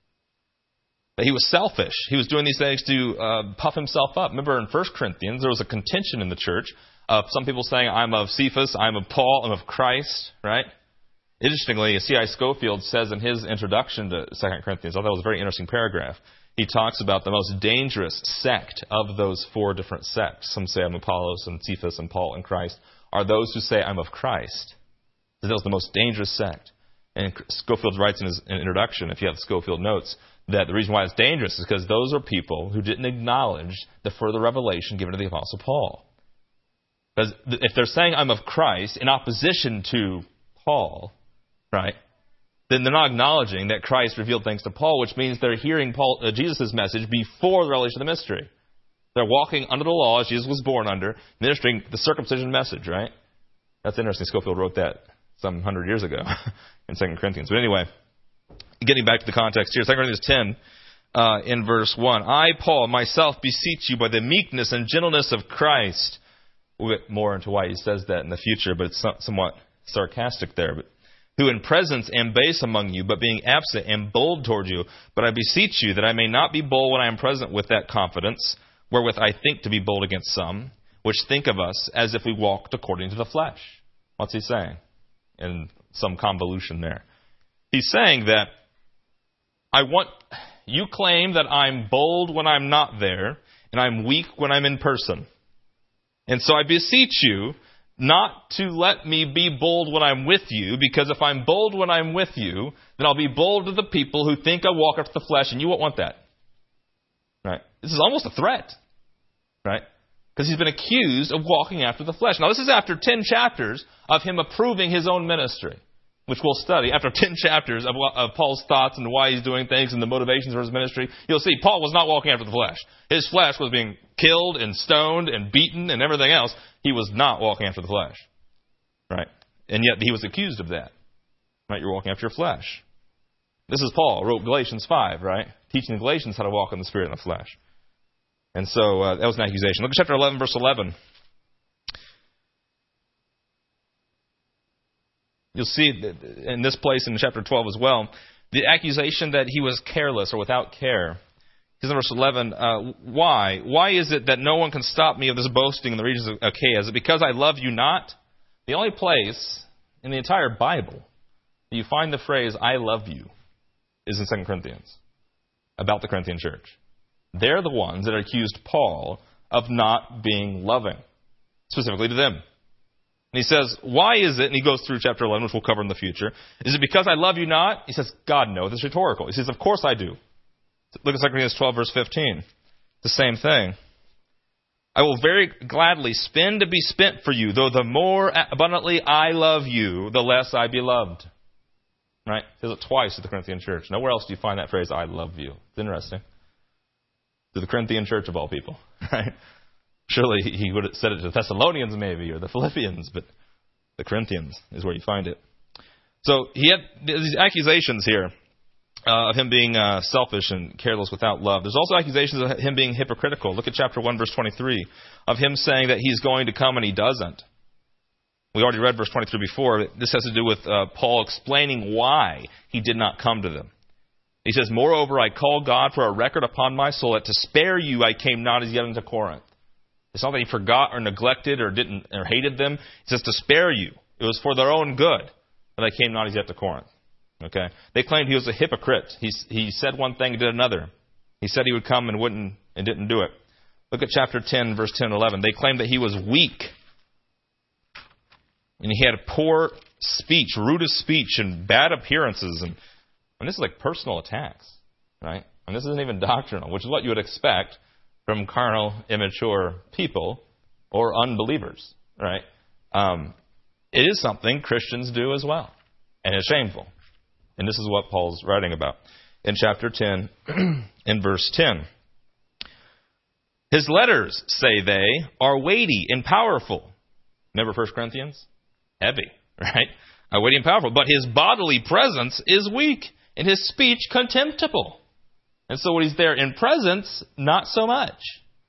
That he was selfish. He was doing these things to uh, puff himself up. Remember in First Corinthians, there was a contention in the church of some people saying, I'm of Cephas, I'm of Paul, I'm of Christ, right? Interestingly, C I Scofield says in his introduction to Second Corinthians, I thought it was a very interesting paragraph. He talks about the most dangerous sect of those four different sects. Some say I'm Apollos and Cephas and Paul and Christ, are those who say I'm of Christ. That was the most dangerous sect. And Scofield writes in his introduction, if you have Scofield notes, that the reason why it's dangerous is because those are people who didn't acknowledge the further revelation given to the Apostle Paul. Because if they're saying I'm of Christ in opposition to Paul, right, then they're not acknowledging that Christ revealed things to Paul, which means they're hearing Paul, uh, Jesus' message before the revelation of the mystery. They're walking under the law as Jesus was born under, ministering the circumcision message, right? That's interesting. Scofield wrote that some hundred years ago in Second Corinthians. But anyway, getting back to the context here, Second Corinthians ten, uh, in verse one. I, Paul, myself beseech you by the meekness and gentleness of Christ. We'll get more into why he says that in the future, but it's somewhat sarcastic there. But who in presence am base among you, but being absent am bold toward you. But I beseech you that I may not be bold when I am present with that confidence, wherewith I think to be bold against some, which think of us as if we walked according to the flesh. What's he saying? In some convolution there. He's saying that I want, you claim that I'm bold when I'm not there, and I'm weak when I'm in person. And so I beseech you not to let me be bold when I'm with you, because if I'm bold when I'm with you, then I'll be bold to the people who think I walk after the flesh, and you won't want that. Right? This is almost a threat. Right? Because he's been accused of walking after the flesh. Now, this is after ten chapters of him approving his own ministry, which we'll study. After ten chapters of, of Paul's thoughts and why he's doing things and the motivations for his ministry, you'll see Paul was not walking after the flesh. His flesh was being killed and stoned and beaten and everything else. He was not walking after the flesh. Right? And yet he was accused of that. Right? You're walking after your flesh. This is Paul, wrote Galatians five, right? Teaching the Galatians how to walk in the Spirit and the flesh. And so uh, that was an accusation. Look at chapter eleven, verse eleven. You'll see in this place in chapter twelve as well, the accusation that he was careless or without care. He says in verse eleven, uh, why? Why is it that no one can stop me of this boasting in the regions of Achaia? Is it because I love you not? The only place in the entire Bible that you find the phrase, I love you, is in Second Corinthians, about the Corinthian church. They're the ones that accused Paul of not being loving, specifically to them. And he says, why is it, and he goes through chapter eleven, which we'll cover in the future, is it because I love you not? He says, God, no, this is rhetorical. He says, of course I do. Look at Second Corinthians twelve, verse fifteen. The same thing. I will very gladly spend to be spent for you, though the more abundantly I love you, the less I be loved. Right? He says it twice to the Corinthian church. Nowhere else do you find that phrase, I love you. It's interesting. To the Corinthian church of all people. Right? Surely he would have said it to the Thessalonians maybe, or the Philippians, but the Corinthians is where you find it. So he had these accusations here. Uh, of him being uh, selfish and careless without love. There's also accusations of him being hypocritical. Look at chapter one, verse twenty-three, of him saying that he's going to come and he doesn't. We already read verse twenty-three before. This has to do with uh, Paul explaining why he did not come to them. He says, moreover, I call God for a record upon my soul that to spare you I came not as yet unto Corinth. It's not that he forgot or neglected or didn't or hated them. He says to spare you. It was for their own good that I came not as yet to Corinth. Okay, they claimed he was a hypocrite. He he said one thing and did another. He said he would come and wouldn't and didn't do it. Look at chapter ten, verse ten and eleven. They claimed that he was weak, and he had poor speech, rude of speech, and bad appearances. And, and this is like personal attacks, right? And this isn't even doctrinal, which is what you would expect from carnal, immature people or unbelievers, right? Um, it is something Christians do as well, and it's shameful. And this is what Paul's writing about in chapter ten, in verse ten. His letters, say they, are weighty and powerful. Remember First Corinthians? Heavy, right? Uh, weighty and powerful. But his bodily presence is weak, and his speech contemptible. And so when he's there in presence, not so much.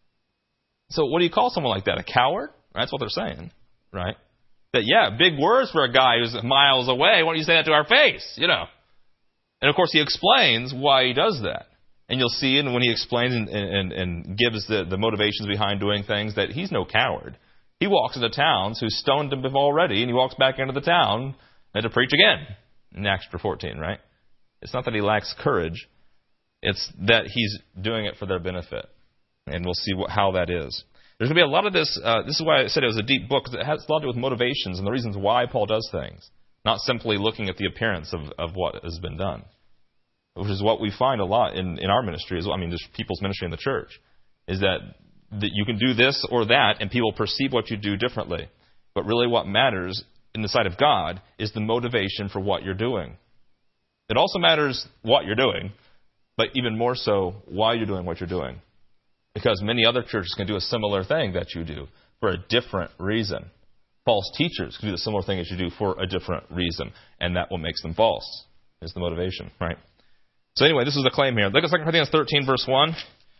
So what do you call someone like that? A coward? That's what they're saying, right? That, yeah, big words for a guy who's miles away. Why don't you say that to our face? You know. And, of course, he explains why he does that. And you'll see and when he explains and, and, and gives the, the motivations behind doing things that he's no coward. He walks into towns who stoned him already, and he walks back into the town and to preach again in Acts fourteen, right? It's not that he lacks courage. It's that he's doing it for their benefit. And we'll see what, how that is. There's going to be a lot of this. Uh, this is why I said it was a deep book, because it has a lot to do with motivations and the reasons why Paul does things. Not simply looking at the appearance of, of what has been done, which is what we find a lot in, in our ministry as well. I mean, there's people's ministry in the church, is that, that you can do this or that, and people perceive what you do differently. But really what matters in the sight of God is the motivation for what you're doing. It also matters what you're doing, but even more so why you're doing what you're doing. Because many other churches can do a similar thing that you do for a different reason. False teachers can do the similar thing as you do for a different reason, and that what makes them false is the motivation, right? So anyway, this is the claim here. Look at Second Corinthians thirteen, verse one.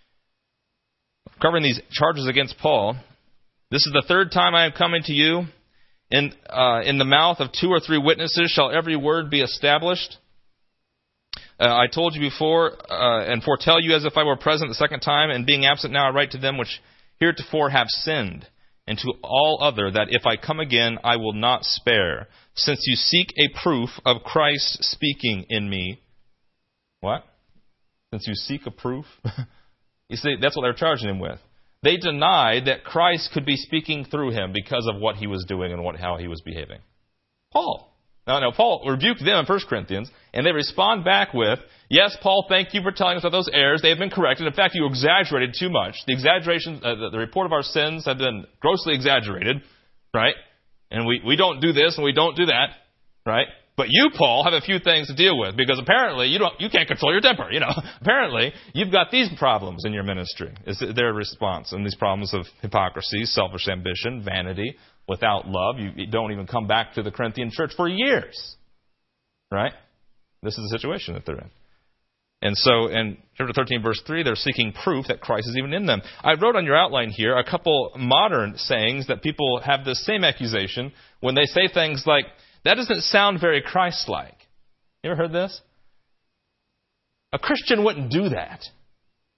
Covering these charges against Paul. This is the third time I am coming to you. In, uh, in the mouth of two or three witnesses shall every word be established. Uh, I told you before, uh, and foretell you as if I were present the second time, and being absent now I write to them which heretofore have sinned, and to all other, that if I come again, I will not spare, since you seek a proof of Christ speaking in me. What? Since you seek a proof? You see, that's what they're charging him with. They denied that Christ could be speaking through him because of what he was doing and what how he was behaving. Paul. Now, now, Paul rebuked them in First Corinthians, and they respond back with, yes, Paul, thank you for telling us about those errors. They have been corrected. In fact, you exaggerated too much. The exaggeration, uh, the, the report of our sins have been grossly exaggerated, right? And we, we don't do this and we don't do that, right? But you, Paul, have a few things to deal with, because apparently you don't you can't control your temper. You know, apparently you've got these problems in your ministry. Is their response? And these problems of hypocrisy, selfish ambition, vanity, without love. You, you don't even come back to the Corinthian church for years, right? This is the situation that they're in. And so in chapter thirteen, verse three, they're seeking proof that Christ is even in them. I wrote on your outline here a couple modern sayings that people have the same accusation when they say things like, that doesn't sound very Christ-like. You ever heard this? A Christian wouldn't do that.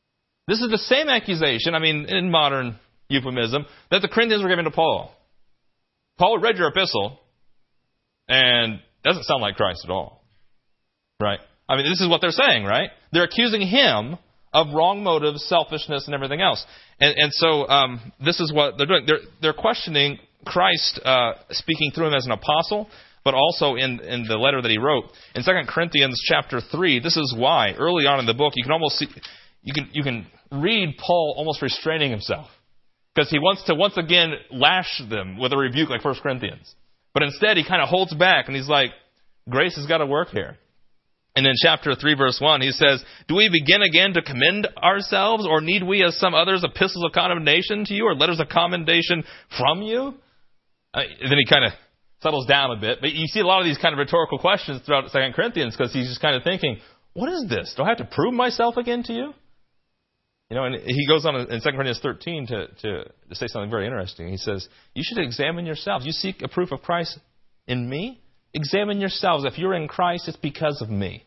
This is the same accusation, I mean, in modern euphemism, that the Corinthians were giving to Paul. Paul read your epistle, and it doesn't sound like Christ at all. Right? I mean, this is what they're saying, right? They're accusing him of wrong motives, selfishness, and everything else. And, and so um, this is what they're doing. They're, they're questioning Christ uh, speaking through him as an apostle, but also in, in the letter that he wrote. In Second Corinthians chapter three, this is why, early on in the book, you can almost see, you can, you can read Paul almost restraining himself. Because he wants to once again lash them with a rebuke like First Corinthians. But instead, he kind of holds back, and he's like, grace has got to work here. And in chapter three, verse one, he says, do we begin again to commend ourselves, or need we, as some others, epistles of condemnation to you, or letters of commendation from you? Uh, then he kind of settles down a bit. But you see a lot of these kind of rhetorical questions throughout Second Corinthians, because he's just kind of thinking, what is this? Do I have to prove myself again to you? You know, and he goes on in Second Corinthians thirteen to, to, to say something very interesting. He says, you should examine yourselves. You seek a proof of Christ in me? Examine yourselves. If you're in Christ, it's because of me.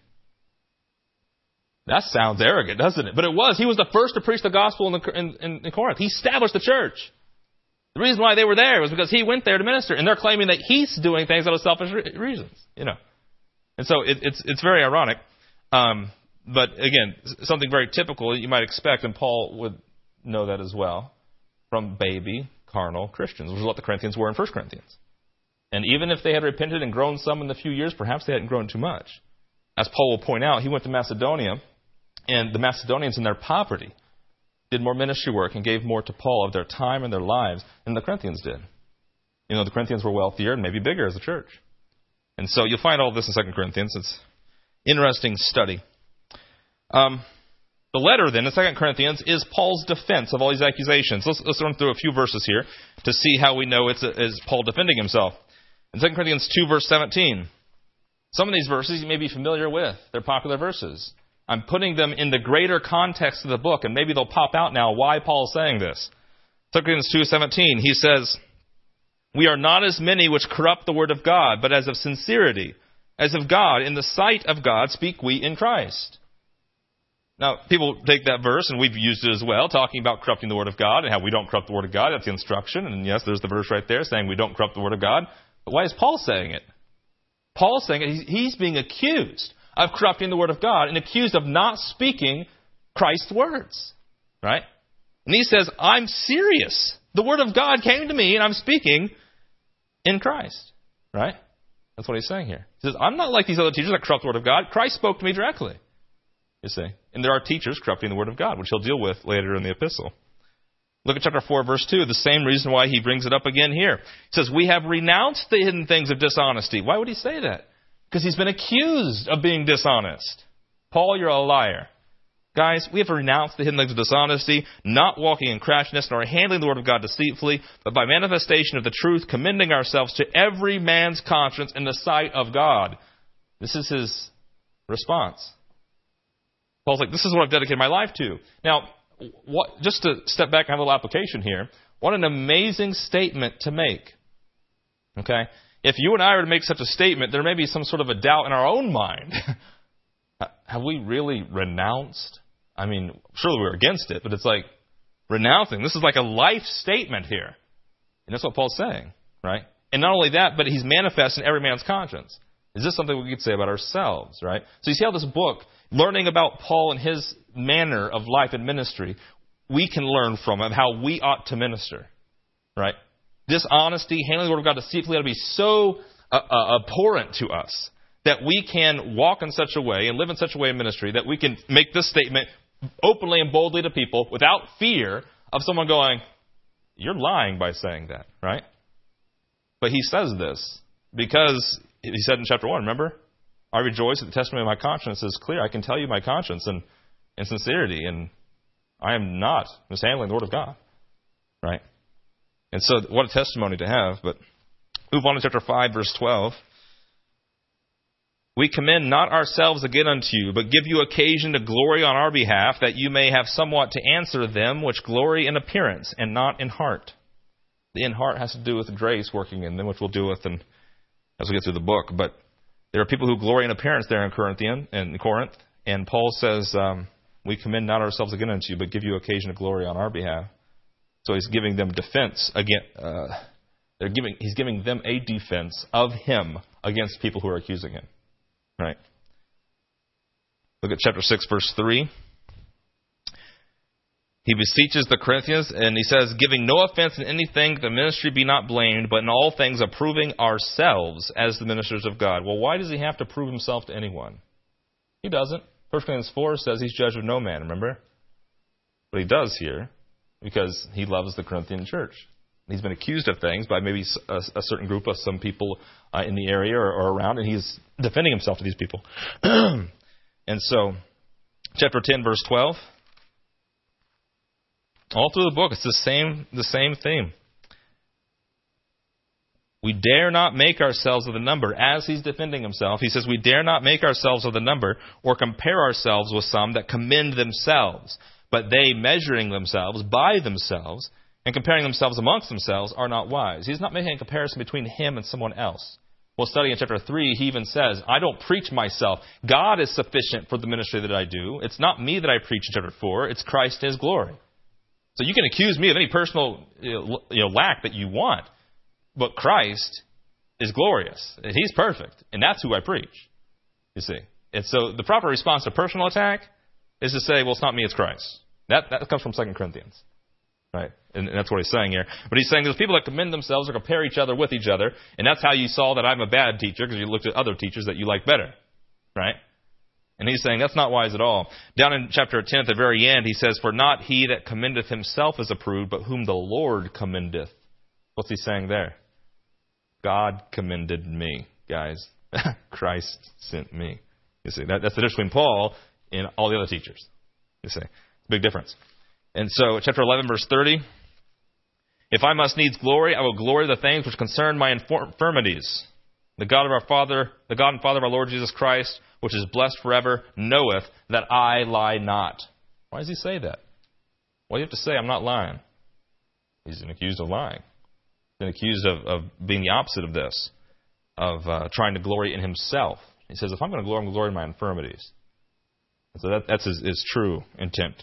That sounds arrogant, doesn't it? But it was. He was the first to preach the gospel in, the, in, in, in Corinth. He established the church. The reason why they were there was because he went there to minister. And they're claiming that he's doing things out of selfish re- reasons. You know. And so it, it's it's very ironic. Um, but again, something very typical you might expect, and Paul would know that as well, from baby, carnal Christians, which is what the Corinthians were in First Corinthians. And even if they had repented and grown some in the few years, perhaps they hadn't grown too much. As Paul will point out, he went to Macedonia, and the Macedonians in their poverty did more ministry work and gave more to Paul of their time and their lives than the Corinthians did. You know, the Corinthians were wealthier and maybe bigger as a church. And so you'll find all this in Second Corinthians. It's an interesting study. Um, the letter, then, in Second Corinthians is Paul's defense of all these accusations. Let's, let's run through a few verses here to see how we know it's a, is Paul defending himself. In Second Corinthians two, verse seventeen, some of these verses you may be familiar with. They're popular verses. I'm putting them in the greater context of the book, and maybe they'll pop out now why Paul's saying this. Second Corinthians two seventeen, he says, we are not as many which corrupt the word of God, but as of sincerity, as of God, in the sight of God speak we in Christ. Now, people take that verse, and we've used it as well, talking about corrupting the word of God and how we don't corrupt the word of God. That's the instruction. And yes, there's the verse right there saying we don't corrupt the word of God. But why is Paul saying it? Paul's saying it. He's being accused of corrupting the word of God and accused of not speaking Christ's words. Right? And he says, I'm serious. The word of God came to me, and I'm speaking in Christ. Right? That's what he's saying here. He says, I'm not like these other teachers that corrupt the word of God. Christ spoke to me directly. You see. And there are teachers corrupting the word of God, which he'll deal with later in the epistle. Look at chapter four, verse two. The same reason why he brings it up again here. He says, we have renounced the hidden things of dishonesty. Why would he say that? Because he's been accused of being dishonest. Paul, you're a liar. Guys, we have renounced the hidden things of dishonesty, not walking in craftiness, nor handling the word of God deceitfully, but by manifestation of the truth, commending ourselves to every man's conscience in the sight of God. This is his response. Paul's like, this is what I've dedicated my life to. Now, what, just to step back and have a little application here, what an amazing statement to make. Okay? If you and I were to make such a statement, there may be some sort of a doubt in our own mind. Have we really renounced? I mean, surely we're against it, but it's like renouncing. This is like a life statement here. And that's what Paul's saying, right? And not only that, but he's manifesting every man's conscience. Is this something we could say about ourselves, right? So you see how this book, learning about Paul and his manner of life and ministry, we can learn from him how we ought to minister, right? Dishonesty, handling the word of God deceitfully ought to be so uh, uh, abhorrent to us that we can walk in such a way and live in such a way in ministry that we can make this statement openly and boldly to people without fear of someone going, you're lying by saying that, right? But he says this because he said in chapter one, remember? I rejoice that the testimony of my conscience is clear. I can tell you my conscience in, in sincerity, and I am not mishandling the word of God, right? And so what a testimony to have. But move on to chapter five, verse twelve. We commend not ourselves again unto you, but give you occasion to glory on our behalf, that you may have somewhat to answer them which glory in appearance and not in heart. The in heart has to do with grace working in them, which we'll deal with in, as we get through the book. But there are people who glory in appearance there in Corinthian, in Corinth, and Paul says, um, we commend not ourselves again unto you, but give you occasion of glory on our behalf. So he's giving them defense again. Uh, they're giving. He's giving them a defense of him against people who are accusing him. Right. Look at chapter six, verse three. He beseeches the Corinthians, and he says, giving no offense in anything, the ministry be not blamed, but in all things approving ourselves as the ministers of God. Well, why does he have to prove himself to anyone? He doesn't. First Corinthians four says he's judge of no man, remember? But he does here because he loves the Corinthian church. He's been accused of things by maybe a, a certain group of some people uh, in the area or, or around, and he's defending himself to these people. And so, chapter ten, verse twelve. All through the book, it's the same, the same theme. We dare not make ourselves of the number. As he's defending himself, he says, we dare not make ourselves of the number or compare ourselves with some that commend themselves. But they, measuring themselves by themselves and comparing themselves amongst themselves, are not wise. He's not making a comparison between him and someone else. Well, studying in chapter three, he even says, I don't preach myself. God is sufficient for the ministry that I do. It's not me that I preach in chapter four. It's Christ and his glory. So you can accuse me of any personal you know, lack that you want, but Christ is glorious. And he's perfect, and that's who I preach, you see. And so the proper response to personal attack is to say, well, it's not me, it's Christ. That that comes from Second Corinthians, right? And, and that's what he's saying here. But he's saying there's people that commend themselves or compare each other with each other, and that's how you saw that I'm a bad teacher, because you looked at other teachers that you like better, right? And he's saying that's not wise at all. Down in chapter ten, at the very end, he says, for not he that commendeth himself is approved, but whom the Lord commendeth. What's he saying there? God commended me, guys. Christ sent me. You see, that, that's the difference between Paul and all the other teachers. You see, big difference. And so, chapter eleven, verse thirty, if I must needs glory, I will glory the things which concern my infirmities. The God of our Father, the God and Father of our Lord Jesus Christ, which is blessed forever, knoweth that I lie not. Why does he say that? Well, you have to say, I'm not lying. He's been accused of lying. He's been accused of, of being the opposite of this, of uh, trying to glory in himself. He says, if I'm going to glory, I'm going to glory in my infirmities. And so that, that's his, his true intent.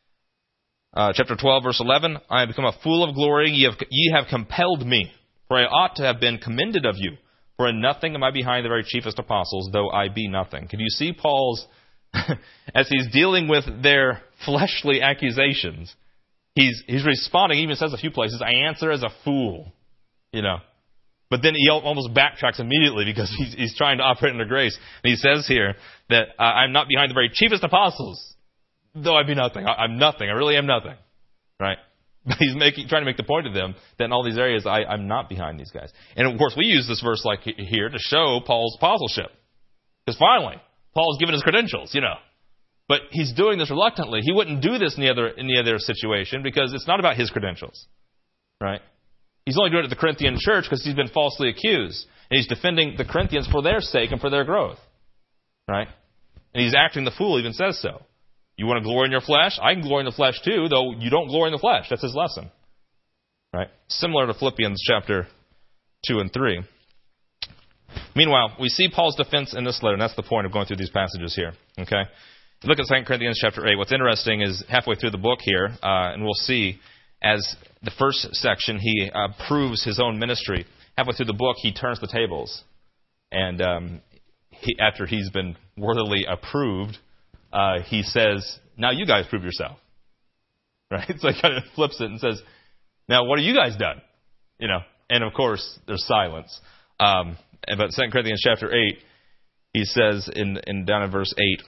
Uh, chapter twelve, verse eleven, I have become a fool of glory. Ye have, ye have compelled me, for I ought to have been commended of you. For in nothing am I behind the very chiefest apostles, though I be nothing. Can you see Paul's, as he's dealing with their fleshly accusations, he's he's responding, he even says a few places, I answer as a fool, you know. But then he almost backtracks immediately because he's, he's trying to operate under grace. And he says here that uh, I'm not behind the very chiefest apostles, though I be nothing. I, I'm nothing. I really am nothing, right? But he's making, trying to make the point to them that in all these areas, I, I'm not behind these guys. And, of course, we use this verse like here to show Paul's apostleship. Because finally, Paul's given his credentials, you know. But he's doing this reluctantly. He wouldn't do this in the other, in the other situation because it's not about his credentials, right? He's only doing it to the Corinthian church because he's been falsely accused. And he's defending the Corinthians for their sake and for their growth, right? And he's acting the fool, even says so. You want to glory in your flesh? I can glory in the flesh too, though you don't glory in the flesh. That's his lesson. Right? Similar to Philippians chapter two and three. Meanwhile, we see Paul's defense in this letter, and that's the point of going through these passages here. Okay? Look at Second Corinthians chapter eight. What's interesting is halfway through the book here, uh, and we'll see as the first section, he uh, proves his own ministry. Halfway through the book, he turns the tables. And um, he, after he's been worthily approved, Uh, he says, now you guys prove yourself. Right? So he kind of flips it and says, now what have you guys done? You know, and of course, there's silence. Um, but Second Corinthians chapter eight, he says in, in down in verse eight,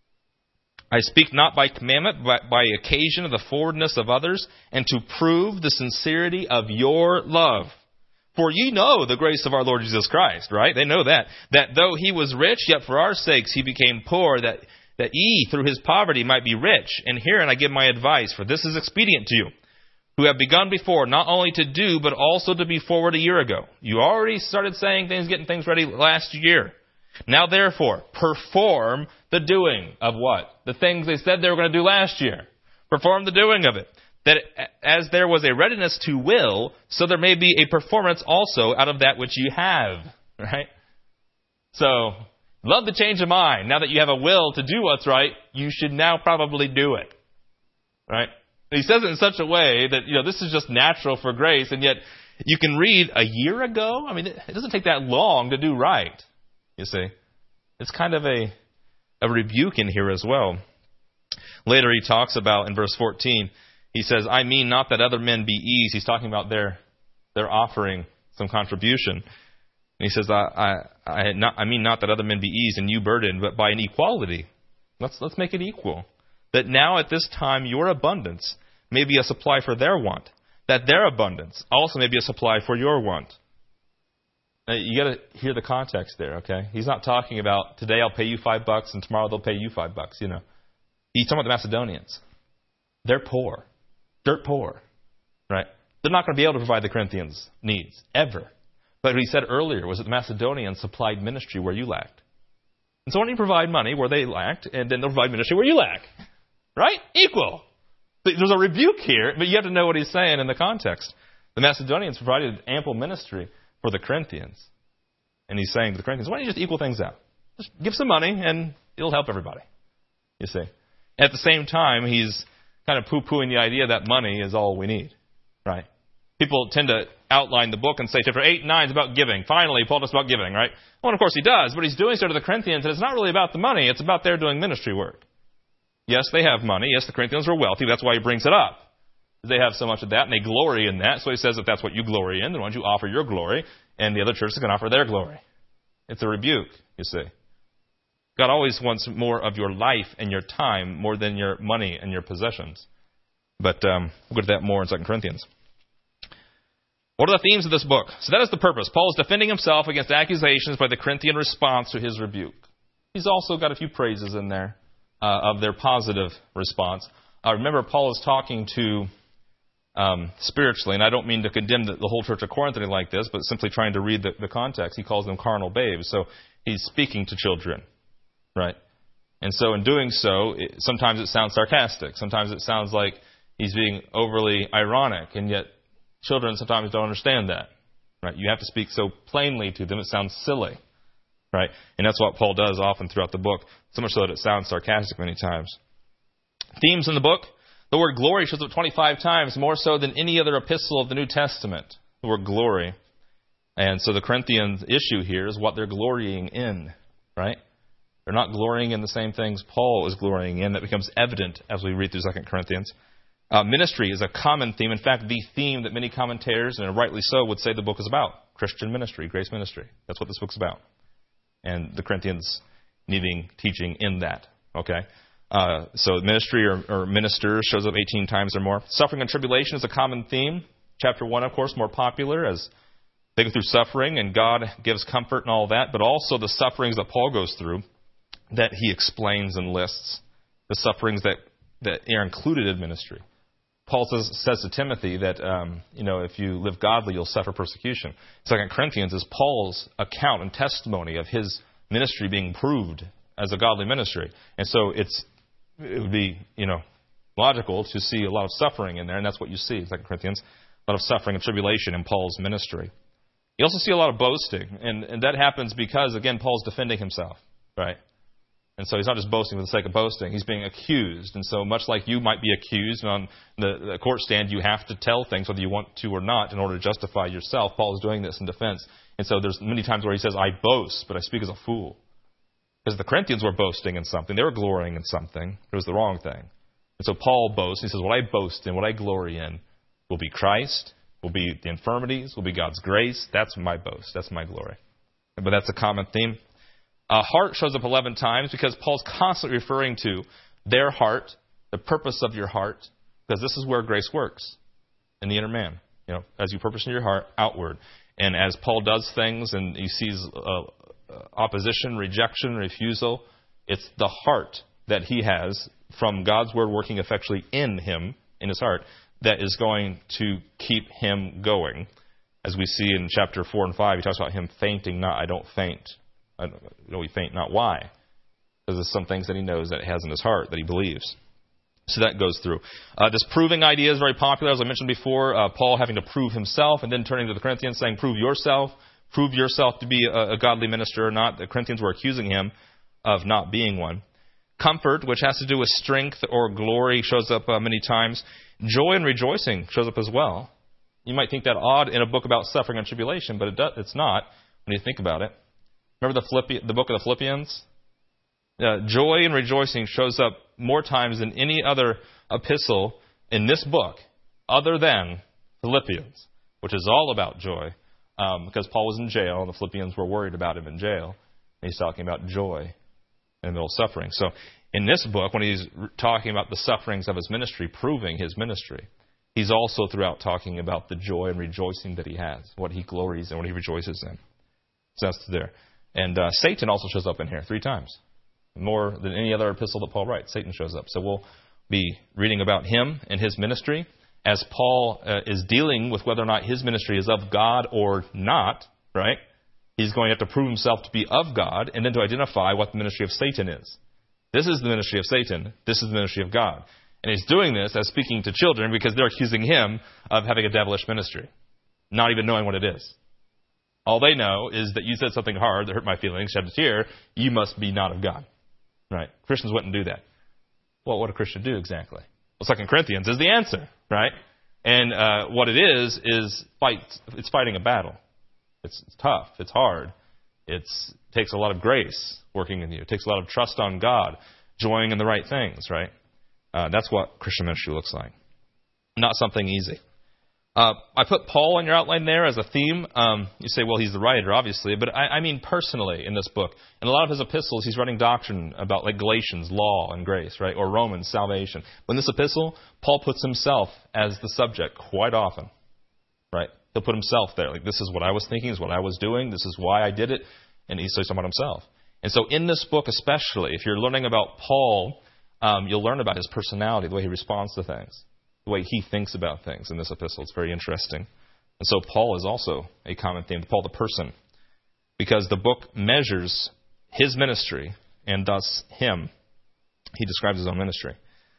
I speak not by commandment, but by occasion of the forwardness of others, and to prove the sincerity of your love. For ye know the grace of our Lord Jesus Christ, right? They know that. That though he was rich, yet for our sakes he became poor, that that ye through his poverty might be rich. And herein I give my advice, for this is expedient to you, who have begun before, not only to do, but also to be forward a year ago. You already started saying things, getting things ready last year. Now therefore, perform the doing of what? The things they said they were going to do last year. Perform the doing of it. That as there was a readiness to will, so there may be a performance also out of that which you have. Right? So Love the change of mind. Now that you have a will to do what's right, you should now probably do it. Right? He says it in such a way that, you know, this is just natural for grace, and yet you can read a year ago. I mean, it doesn't take that long to do right, you see. It's kind of a, a rebuke in here as well. Later he talks about, in verse fourteen, he says, I mean not that other men be eased. He's talking about their, their offering some contribution. And he says, I, I, I, not, I mean not that other men be eased and you burdened, but by an equality. Let's, let's make it equal. That now at this time your abundance may be a supply for their want, that their abundance also may be a supply for your want. Now, you got to hear the context there, okay? He's not talking about today I'll pay you five bucks and tomorrow they'll pay you five bucks, you know. He's talking about the Macedonians. They're poor, dirt poor, right? They're not going to be able to provide the Corinthians' needs ever. But what he said earlier was that the Macedonians supplied ministry where you lacked. And so why don't you provide money where they lacked, and then they'll provide ministry where you lack, right? Equal. There's a rebuke here, but you have to know what he's saying in the context. The Macedonians provided ample ministry for the Corinthians. And he's saying to the Corinthians, why don't you just equal things out? Just give some money and it'll help everybody. You see. At the same time, he's kind of poo-pooing the idea that money is all we need. Right? People tend to outline the book and say chapter eight and nine is about giving. Finally, Paul talks about giving, right? Well, of course he does, but he's doing so to the Corinthians, and it's not really about the money. It's about their doing ministry work. Yes, they have money. Yes, the Corinthians were wealthy. That's why he brings it up. They have so much of that, and they glory in that. So he says if that's what you glory in, then why don't you offer your glory, and the other churches can offer their glory. It's a rebuke, you see. God always wants more of your life and your time more than your money and your possessions. But um, we'll go to that more in Second Corinthians. What are the themes of this book? So that is the purpose. Paul is defending himself against accusations by the Corinthian response to his rebuke. He's also got a few praises in there. Uh, of their positive response. Uh, remember, Paul is talking to um, spiritually, and I don't mean to condemn the, the whole church of Corinth or anything like this, but simply trying to read the, the context. He calls them carnal babes, so he's speaking to children, right? And so in doing so, it, sometimes it sounds sarcastic. Sometimes it sounds like he's being overly ironic, and yet children sometimes don't understand that, right? You have to speak so plainly to them, it sounds silly. Right? And that's what Paul does often throughout the book, so much so that it sounds sarcastic many times. Themes in the book. The word glory shows up twenty-five times, more so than any other epistle of the New Testament. The word glory. And so the Corinthians' issue here is what they're glorying in. Right? They're not glorying in the same things Paul is glorying in. That becomes evident as we read through Second Corinthians. Uh, ministry is a common theme. In fact, the theme that many commentators, and rightly so, would say the book is about. Christian ministry, grace ministry. That's what this book's about. And the Corinthians needing teaching in that. Okay? Uh, so ministry or, or minister shows up eighteen times or more. Suffering and tribulation is a common theme. Chapter one, of course, more popular as they go through suffering and God gives comfort and all that. But also the sufferings that Paul goes through that he explains and lists. The sufferings that, that are included in ministry. Paul says, says to Timothy that, um, you know, if you live godly, you'll suffer persecution. Second Corinthians is Paul's account and testimony of his ministry being proved as a godly ministry. And so it's it would be, you know, logical to see a lot of suffering in there, and that's what you see in Second Corinthians, a lot of suffering and tribulation in Paul's ministry. You also see a lot of boasting, and, and that happens because, again, Paul's defending himself, right? And so he's not just boasting for the sake of boasting. He's being accused. And so much like you might be accused, on the, the court stand, you have to tell things whether you want to or not in order to justify yourself. Paul is doing this in defense. And so there's many times where he says, I boast, but I speak as a fool. Because the Corinthians were boasting in something. They were glorying in something. It was the wrong thing. And so Paul boasts. He says, what I boast in, what I glory in, will be Christ, will be the infirmities, will be God's grace. That's my boast. That's my glory. But that's a common theme. Uh, heart shows up eleven times because Paul's constantly referring to their heart, the purpose of your heart, because this is where grace works, in the inner man. You know, as you purpose in your heart, outward. And as Paul does things and he sees uh, opposition, rejection, refusal, it's the heart that he has from God's word working effectually in him, in his heart, that is going to keep him going. As we see in chapter four and five, he talks about him fainting not. I don't faint. I don't know, he faint not. Why? Because there's some things that he knows that he has in his heart that he believes. So that goes through. Uh, this proving idea is very popular. As I mentioned before, uh, Paul having to prove himself and then turning to the Corinthians saying, prove yourself. prove yourself to be a, a godly minister or not. The Corinthians were accusing him of not being one. Comfort, which has to do with strength or glory, shows up uh, many times. Joy and rejoicing shows up as well. You might think that odd in a book about suffering and tribulation, but it does, it's not when you think about it. Remember the, Philippi- the book of the Philippians? Uh, joy and rejoicing shows up more times than any other epistle in this book other than Philippians, which is all about joy, um, because Paul was in jail and the Philippians were worried about him in jail. And he's talking about joy in the middle of suffering. So in this book, when he's talking about the sufferings of his ministry, proving his ministry, he's also throughout talking about the joy and rejoicing that he has, what he glories in, what he rejoices in. So that's there. And uh, Satan also shows up in here three times. More than any other epistle that Paul writes, Satan shows up. So we'll be reading about him and his ministry as Paul uh, is dealing with whether or not his ministry is of God or not, right? He's going to have to prove himself to be of God and then to identify what the ministry of Satan is. This is the ministry of Satan. This is the ministry of God. And he's doing this as speaking to children because they're accusing him of having a devilish ministry, not even knowing what it is. All they know is that you said something hard that hurt my feelings, shed a tear, you must be not of God. Right? Christians wouldn't do that. Well, what do Christians do exactly? Well, Second Corinthians is the answer, right? And uh, what it is, is fight. It's fighting a battle. It's, it's tough. It's hard. It takes a lot of grace working in you. It takes a lot of trust on God, joying in the right things, right? Uh, that's what Christian ministry looks like. Not something easy. Uh, I put Paul in your outline there as a theme. Um, you say, well, he's the writer, obviously. But I, I mean personally in this book. In a lot of his epistles, he's writing doctrine about, like Galatians, law and grace, right? Or Romans, salvation. But in this epistle, Paul puts himself as the subject quite often, right? He'll put himself there. Like, this is what I was thinking, this is what I was doing, this is why I did it. And he's talking about himself. And so in this book especially, if you're learning about Paul, um, you'll learn about his personality, the way he responds to things, the way he thinks about things in this epistle. It's very interesting. And so Paul is also a common theme, Paul the person, because the book measures his ministry and thus him. He describes his own ministry.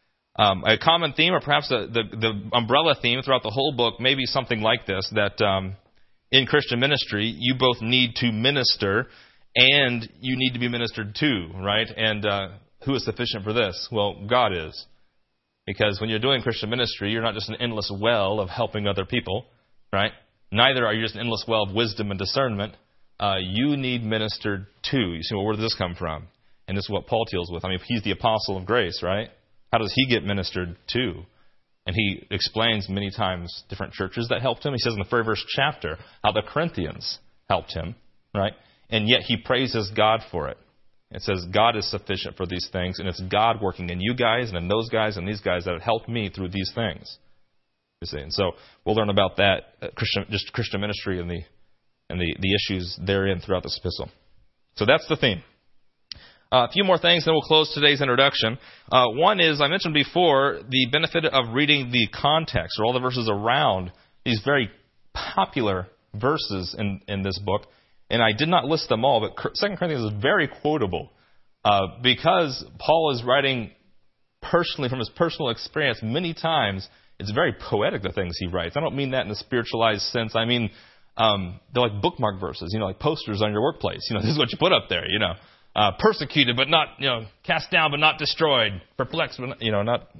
Um, a common theme, or perhaps the, the, the umbrella theme throughout the whole book, may be something like this, that um, in Christian ministry, you both need to minister and you need to be ministered to, right? And uh, who is sufficient for this? Well, God is. Because when you're doing Christian ministry, you're not just an endless well of helping other people, right? Neither are you just an endless well of wisdom and discernment. Uh, you need ministered to. You see, well, where does this come from? And this is what Paul deals with. I mean, he's the apostle of grace, right? How does he get ministered to? And he explains many times different churches that helped him. He says in the very first chapter how the Corinthians helped him, right? And yet he praises God for it. It says God is sufficient for these things, and it's God working in you guys and in those guys and these guys that have helped me through these things. You see, and so we'll learn about that uh, Christian, just Christian ministry and the and the, the issues therein throughout this epistle. So that's the theme. Uh, a few more things, then we'll close today's introduction. Uh, one is, I mentioned before, the benefit of reading the context, or all the verses around these very popular verses in, in this book. And I did not list them all, but Second Corinthians is very quotable uh, because Paul is writing personally from his personal experience many times. It's very poetic, the things he writes. I don't mean that in a spiritualized sense. I mean, um, they're like bookmark verses, you know, like posters on your workplace. You know, this is what you put up there, you know. Uh, persecuted but not, you know, cast down but not destroyed. Perplexed but, not, you know, not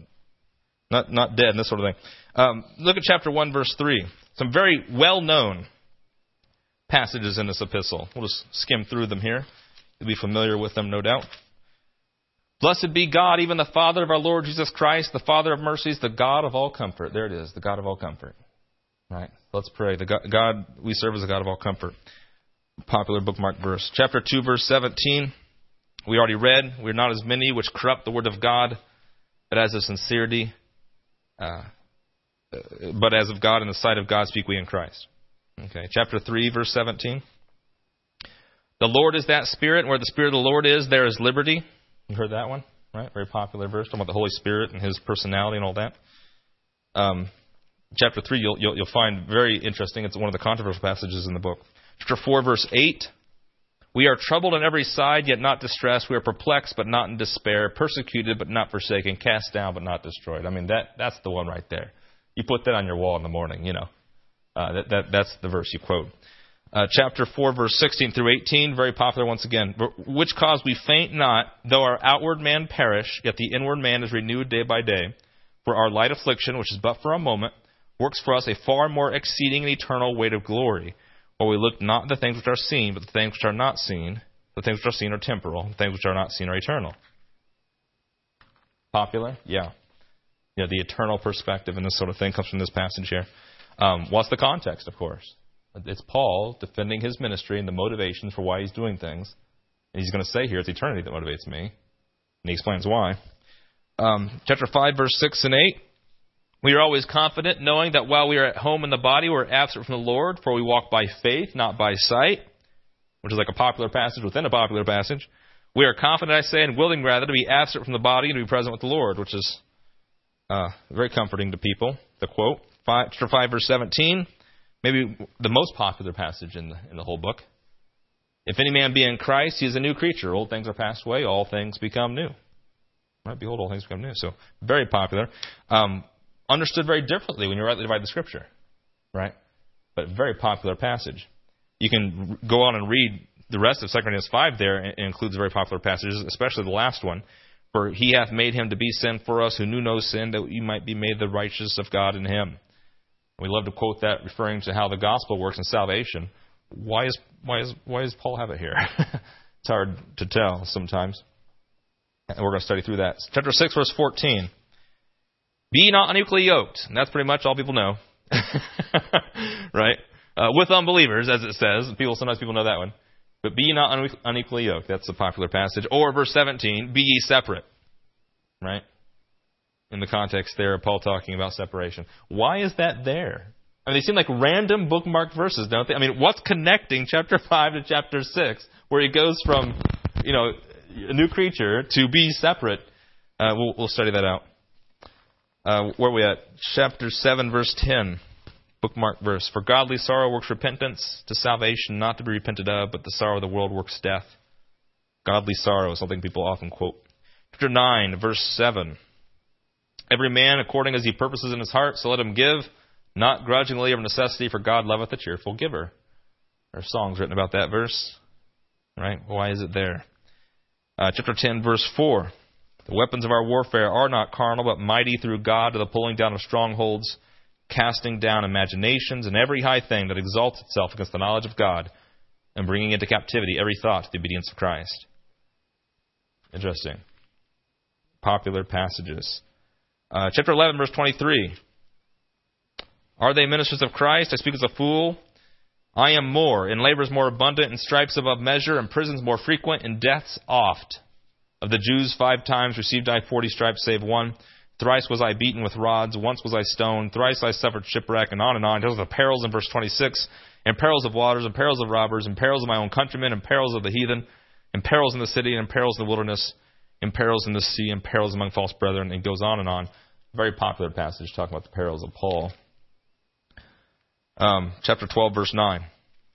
not not dead, and this sort of thing. Um, look at chapter one, verse three. Some very well-known passages in this epistle. We'll just skim through them here. You'll be familiar with them, no doubt. Blessed be God, even the Father of our Lord Jesus Christ, the Father of mercies, the God of all comfort. There it is, the God of all comfort. Right? Let's pray. The God, God we serve is the God of all comfort. Popular bookmark verse. Chapter two, verse seventeen. We already read, we're not as many which corrupt the word of God, but as of sincerity, uh, but as of God in the sight of God speak we in Christ. Okay, chapter three, verse seventeen. The Lord is that Spirit, and where the Spirit of the Lord is, there is liberty. You heard that one, right? Very popular verse, talking about the Holy Spirit and His personality and all that. Um, chapter three, you'll, you'll, you'll find very interesting. It's one of the controversial passages in the book. Chapter four, verse eight. We are troubled on every side, yet not distressed. We are perplexed, but not in despair. Persecuted, but not forsaken. Cast down, but not destroyed. I mean, that that's the one right there. You put that on your wall in the morning, you know. Uh, that, that That's the verse you quote. Uh, chapter four, verse sixteen through eighteen, very popular once again. Which cause we faint not, though our outward man perish, yet the inward man is renewed day by day. For our light affliction, which is but for a moment, works for us a far more exceeding and eternal weight of glory. While we look not at the things which are seen, but the things which are not seen. The things which are seen are temporal, the things which are not seen are eternal. Popular? Yeah. Yeah, the eternal perspective and this sort of thing comes from this passage here. Um, what's the context, of course? It's Paul defending his ministry and the motivations for why he's doing things. And he's going to say here, it's eternity that motivates me. And he explains why. Um, chapter five, verse six and eight. We are always confident, knowing that while we are at home in the body, we're absent from the Lord, for we walk by faith, not by sight, which is like a popular passage within a popular passage. We are confident, I say, and willing rather to be absent from the body and to be present with the Lord, which is uh, very comforting to people. The quote, five, chapter five, verse seventeen. Maybe the most popular passage in the, in the whole book. If any man be in Christ, he is a new creature. Old things are passed away, all things become new. Right? Behold, all things become new. So, very popular. Um, understood very differently when you rightly divide the Scripture. Right? But very popular passage. You can go on and read the rest of Second Corinthians five there. It includes very popular passages, especially the last one. For he hath made him to be sin for us who knew no sin, that you might be made the righteousness of God in him. We love to quote that, referring to how the gospel works in salvation. Why is why is why does Paul have it here? It's hard to tell sometimes. And we're going to study through that. Chapter six, verse fourteen. Be not unequally yoked. And that's pretty much all people know. Right? Uh, with unbelievers, as it says. People sometimes people know that one. But be not une- unequally yoked. That's a popular passage. Or verse seventeen, be ye separate. Right? In the context there of Paul talking about separation. Why is that there? I mean, they seem like random bookmarked verses, don't they? I mean, what's connecting chapter five to chapter six, where he goes from, you know, a new creature to be separate? Uh, we'll, we'll study that out. Uh, where are we at? Chapter seven, verse ten. Bookmark verse. For godly sorrow works repentance to salvation, not to be repented of, but the sorrow of the world works death. Godly sorrow is something people often quote. Chapter nine, verse seven. Every man according as he purposes in his heart, so let him give, not grudgingly or of necessity, for God loveth a cheerful giver. There are songs written about that verse. Right? Why is it there? Uh, chapter ten, verse four. The weapons of our warfare are not carnal, but mighty through God to the pulling down of strongholds, casting down imaginations and every high thing that exalts itself against the knowledge of God, and bringing into captivity every thought to the obedience of Christ. Interesting. Popular passages. Uh, chapter eleven, verse twenty-three. Are they ministers of Christ? I speak as a fool. I am more, in labors more abundant, in stripes above measure, in prisons more frequent, in deaths oft. Of the Jews five times received I forty stripes, save one. Thrice was I beaten with rods, once was I stoned, thrice I suffered shipwreck, and on and on. It tells the perils in verse twenty-six, and perils of waters, and perils of robbers, and perils of my own countrymen, and perils of the heathen, and perils in the city, and perils in the wilderness, and perils in the sea, and perils among false brethren. And it goes on and on. Very popular passage talking about the perils of Paul. Um, chapter twelve, verse nine.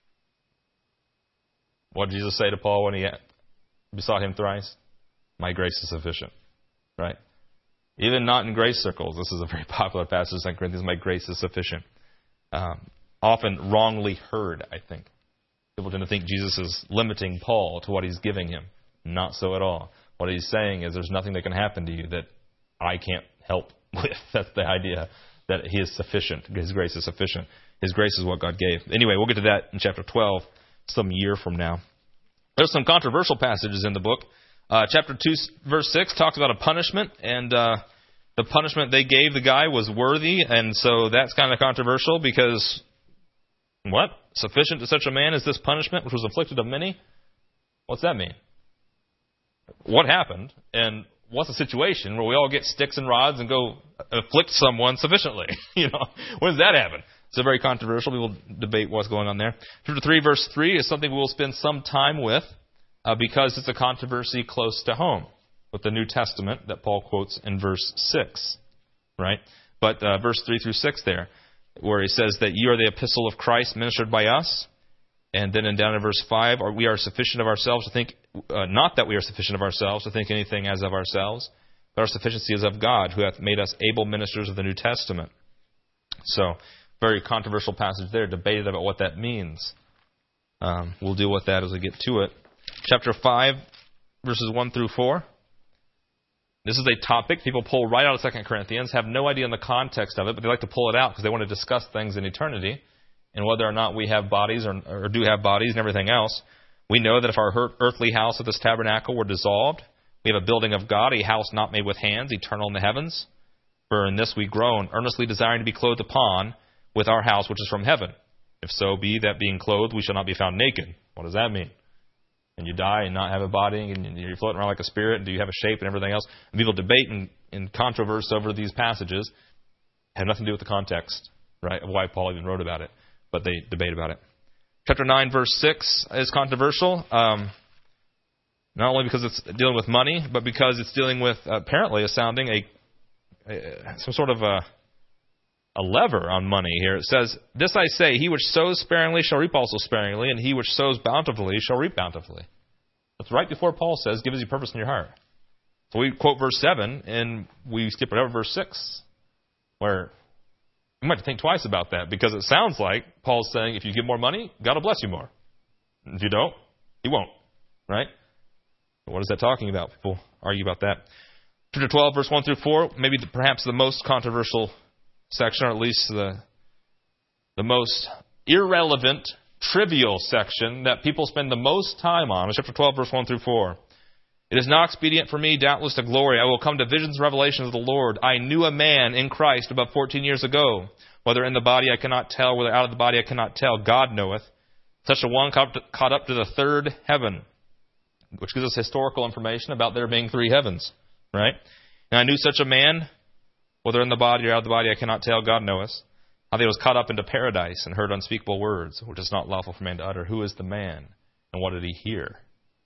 What did Jesus say to Paul when he besought him thrice? My grace is sufficient. Right? Even not in grace circles. This is a very popular passage in Second Corinthians. My grace is sufficient. Um, often wrongly heard, I think. People tend to think Jesus is limiting Paul to what he's giving him. Not so at all. What he's saying is there's nothing that can happen to you that I can't help with. That's the idea, that he is sufficient. His grace is sufficient. His grace is what God gave. Anyway, we'll get to that in chapter twelve, some year from now. There's some controversial passages in the book. Uh, chapter two, verse six talks about a punishment, and uh, the punishment they gave the guy was worthy, and so that's kind of controversial because, what? Sufficient to such a man as this punishment, which was inflicted of many? What's that mean? What happened, and what's the situation where we all get sticks and rods and go afflict someone sufficiently? You know, when does that happen? It's a very controversial. We will debate what's going on there. Chapter three, verse three is something we will spend some time with uh, because it's a controversy close to home with the New Testament that Paul quotes in verse six, right? But uh, verse three through six there, where he says that you are the epistle of Christ ministered by us. And then in down in verse five, we are sufficient of ourselves to think, uh, not that we are sufficient of ourselves to think anything as of ourselves, but our sufficiency is of God, who hath made us able ministers of the New Testament. So, very controversial passage there, debated about what that means. Um, we'll deal with that as we get to it. Chapter five, verses one through four. This is a topic people pull right out of Second Corinthians, have no idea in the context of it, but they like to pull it out because they want to discuss things in eternity and whether or not we have bodies or, or do have bodies and everything else. We know that if our earthly house of this tabernacle were dissolved, we have a building of God, a house not made with hands, eternal in the heavens. For in this we groan, earnestly desiring to be clothed upon with our house which is from heaven. If so be that being clothed we shall not be found naked. What does that mean? And you die and not have a body, and you're floating around like a spirit, and do you have a shape and everything else? And people debate and, and controverse over these passages. Have nothing to do with the context, right, of why Paul even wrote about it, but they debate about it. Chapter nine, verse six is controversial, um, not only because it's dealing with money, but because it's dealing with, uh, apparently, a sounding a, a some sort of a, a lever on money here. It says, "This I say, he which sows sparingly shall reap also sparingly, and he which sows bountifully shall reap bountifully." That's right before Paul says, "Give as you purpose in your heart." So we quote verse seven, and we skip right over verse six, where we might have to think twice about that, because it sounds like Paul's saying, if you give more money, God will bless you more. If you don't, He won't. Right? But what is that talking about? People argue about that. Chapter twelve, verse one through four, maybe the, perhaps the most controversial section, or at least the the most irrelevant, trivial section that people spend the most time on, is chapter twelve, verse one through four. "It is not expedient for me, doubtless, to glory. I will come to visions and revelations of the Lord. I knew a man in Christ about fourteen years ago. Whether in the body I cannot tell, whether out of the body I cannot tell. God knoweth. Such a one caught up to, caught up to the third heaven," which gives us historical information about there being three heavens. Right? "And I knew such a man, whether in the body or out of the body I cannot tell. God knoweth. How he was caught up into paradise and heard unspeakable words, which is not lawful for man to utter. Who is the man? And what did he hear?"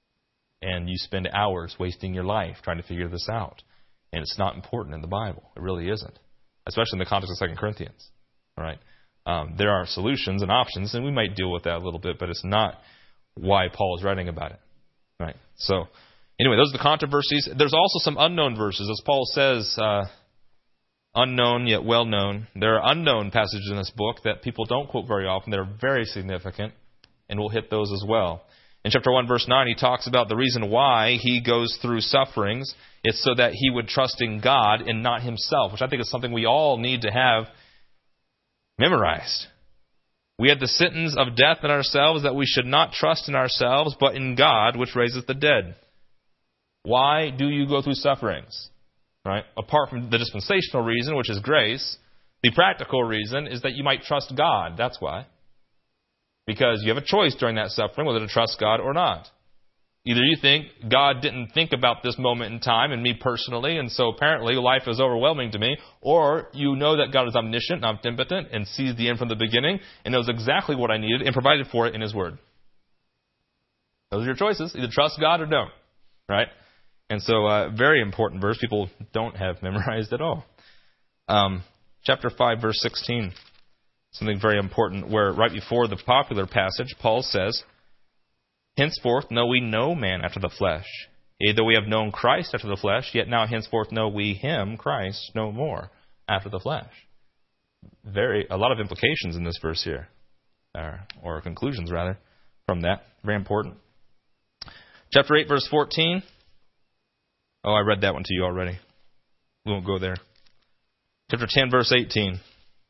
And you spend hours wasting your life trying to figure this out. And it's not important in the Bible. It really isn't. Especially in the context of Second Corinthians. All right? Um, there are solutions and options, and we might deal with that a little bit, but it's not why Paul is writing about it. Right? So, anyway, those are the controversies. There's also some unknown verses. As Paul says, uh, unknown yet well-known. There are unknown passages in this book that people don't quote very often. They're very significant, and we'll hit those as well. In chapter one, verse nine, he talks about the reason why he goes through sufferings. It's so that he would trust in God and not himself, which I think is something we all need to have memorized. "We had the sentence of death in ourselves, that we should not trust in ourselves, but in God, which raiseth the dead." Why do you go through sufferings? Right? Apart from the dispensational reason, which is grace, the practical reason is that you might trust God. That's why. Because you have a choice during that suffering whether to trust God or not. Either you think God didn't think about this moment in time and me personally, and so apparently life is overwhelming to me, or you know that God is omniscient and omnipotent and sees the end from the beginning and knows exactly what I needed and provided for it in His Word. Those are your choices. Either trust God or don't. Right? And so, uh, very important verse people don't have memorized at all. Um, chapter five, verse sixteen. Something very important, where right before the popular passage, Paul says, "Henceforth know we no man after the flesh. Yea, though we have known Christ after the flesh, yet now henceforth know we him, Christ, no more after the flesh." Very, a lot of implications in this verse here, or, or conclusions rather, from that. Very important. Chapter eight, verse fourteen. Oh, I read that one to you already. We won't go there. Chapter ten, verse eighteen.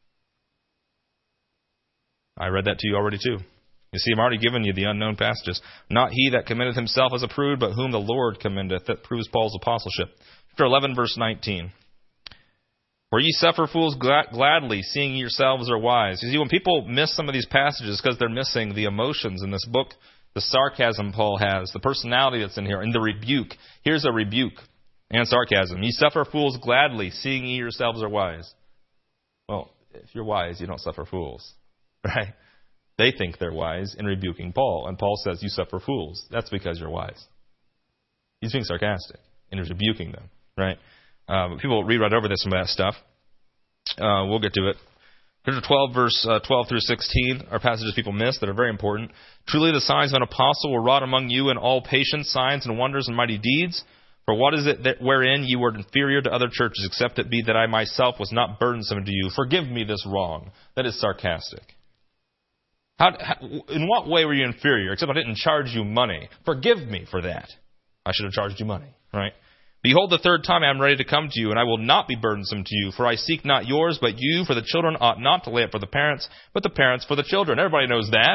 I read that to you already too. You see, I'm already giving you the unknown passages. "Not he that commendeth himself is approved, but whom the Lord commendeth." That proves Paul's apostleship. Chapter eleven, verse nineteen. "Where ye suffer fools glad- gladly, seeing ye yourselves are wise." You see, when people miss some of these passages because they're missing the emotions in this book, the sarcasm Paul has, the personality that's in here, and the rebuke. Here's a rebuke and sarcasm. "Ye suffer fools gladly, seeing ye yourselves are wise." Well, if you're wise, you don't suffer fools. Right? They think they're wise in rebuking Paul. And Paul says, you suffer fools. That's because you're wise. He's being sarcastic. And he's rebuking them. Right? Uh, but people read right over this some of that stuff. Uh, we'll get to it. Chapter twelve, verse uh, twelve through sixteen are passages people miss that are very important. "Truly the signs of an apostle were wrought among you in all patience, signs and wonders and mighty deeds. For what is it that wherein you were inferior to other churches, except it be that I myself was not burdensome to you? Forgive me this wrong." That is sarcastic. How, how, in what way were you inferior? Except I didn't charge you money. Forgive me for that. I should have charged you money, right? Behold, the third time I am ready to come to you, and I will not be burdensome to you, for I seek not yours, but you, for the children ought not to lay up for the parents, but the parents for the children. Everybody knows that.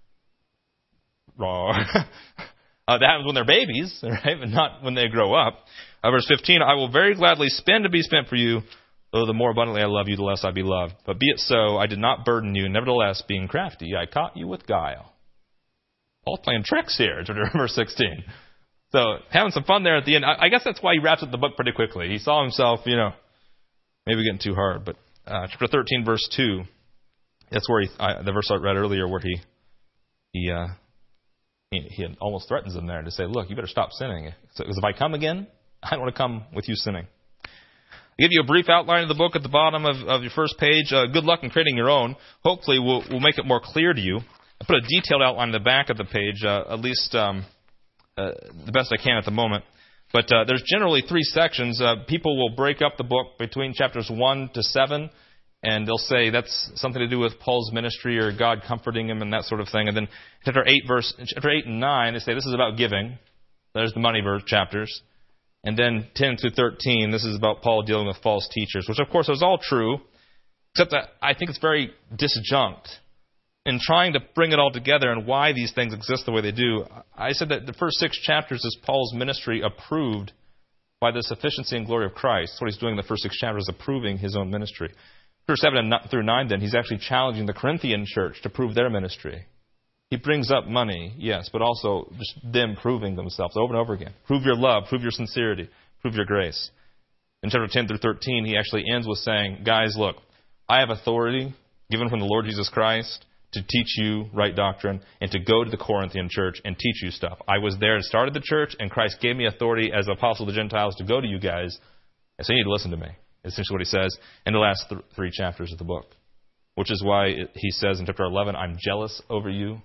Wrong. uh, that happens when they're babies, right? But not when they grow up. Uh, verse fifteen, I will very gladly spend to be spent for you, though the more abundantly I love you, the less I be loved. But be it so, I did not burden you. Nevertheless, being crafty, I caught you with guile. Paul's playing tricks here, verse sixteen. So, having some fun there at the end. I, I guess that's why he wraps up the book pretty quickly. He saw himself, you know, maybe getting too hard. But uh, chapter thirteen, verse two, that's where he, I, the verse I read earlier where he he, uh, he he almost threatens them there to say, look, you better stop sinning. Because if I come again, I don't want to come with you sinning. I'll give you a brief outline of the book at the bottom of, of your first page. Uh, good luck in creating your own. Hopefully we'll, we'll make it more clear to you. I put a detailed outline in the back of the page, uh, at least um, uh, the best I can at the moment. But uh, there's generally three sections. Uh, people will break up the book between chapters one to seven, and they'll say that's something to do with Paul's ministry or God comforting him and that sort of thing. And then chapter eight, verse chapter eight and nine, they say this is about giving. There's the money verse chapters. And then ten through thirteen, this is about Paul dealing with false teachers, which of course is all true, except that I think it's very disjunct. In trying to bring it all together and why these things exist the way they do, I said that the first six chapters is Paul's ministry approved by the sufficiency and glory of Christ. That's what he's doing in the first six chapters, approving his own ministry. Verse seven through nine, then, he's actually challenging the Corinthian church to prove their ministry. He brings up money, yes, but also just them proving themselves over and over again. Prove your love, prove your sincerity, prove your grace. In chapter ten through thirteen, he actually ends with saying, guys, look, I have authority given from the Lord Jesus Christ to teach you right doctrine and to go to the Corinthian church and teach you stuff. I was there and started the church, and Christ gave me authority as apostle of the Gentiles to go to you guys, and so you need to listen to me. Essentially what he says in the last th- three chapters of the book, which is why it, he says in chapter eleven, I'm jealous over you,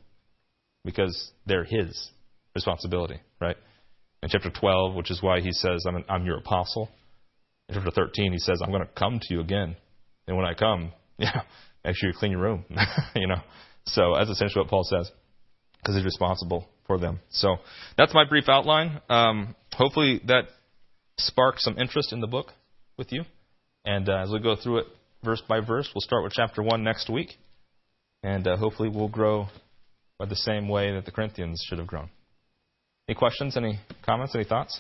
because they're his responsibility, right? In chapter twelve, which is why he says, I'm, an, I'm your apostle. In chapter thirteen, he says, I'm going to come to you again. And when I come, yeah, make sure you clean your room, you know. So that's essentially what Paul says, because he's responsible for them. So that's my brief outline. Um, hopefully that sparks some interest in the book with you. And uh, as we go through it verse by verse, we'll start with chapter one next week. And uh, hopefully we'll grow by the same way that the Corinthians should have grown. Any questions, any comments, any thoughts?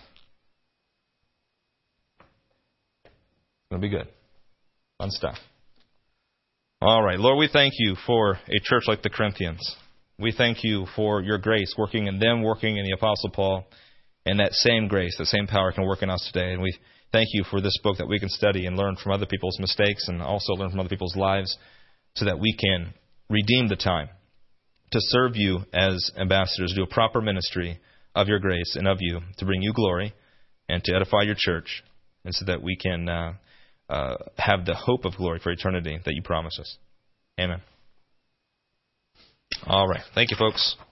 It's going to be good. Fun stuff. All right. Lord, we thank you for a church like the Corinthians. We thank you for your grace working in them, working in the Apostle Paul, and that same grace, that same power can work in us today. And we thank you for this book that we can study and learn from other people's mistakes and also learn from other people's lives so that we can redeem the time to serve you as ambassadors, do a proper ministry of your grace and of you, to bring you glory and to edify your church, and so that we can uh, uh, have the hope of glory for eternity that you promise us. Amen. All right. Thank you, folks.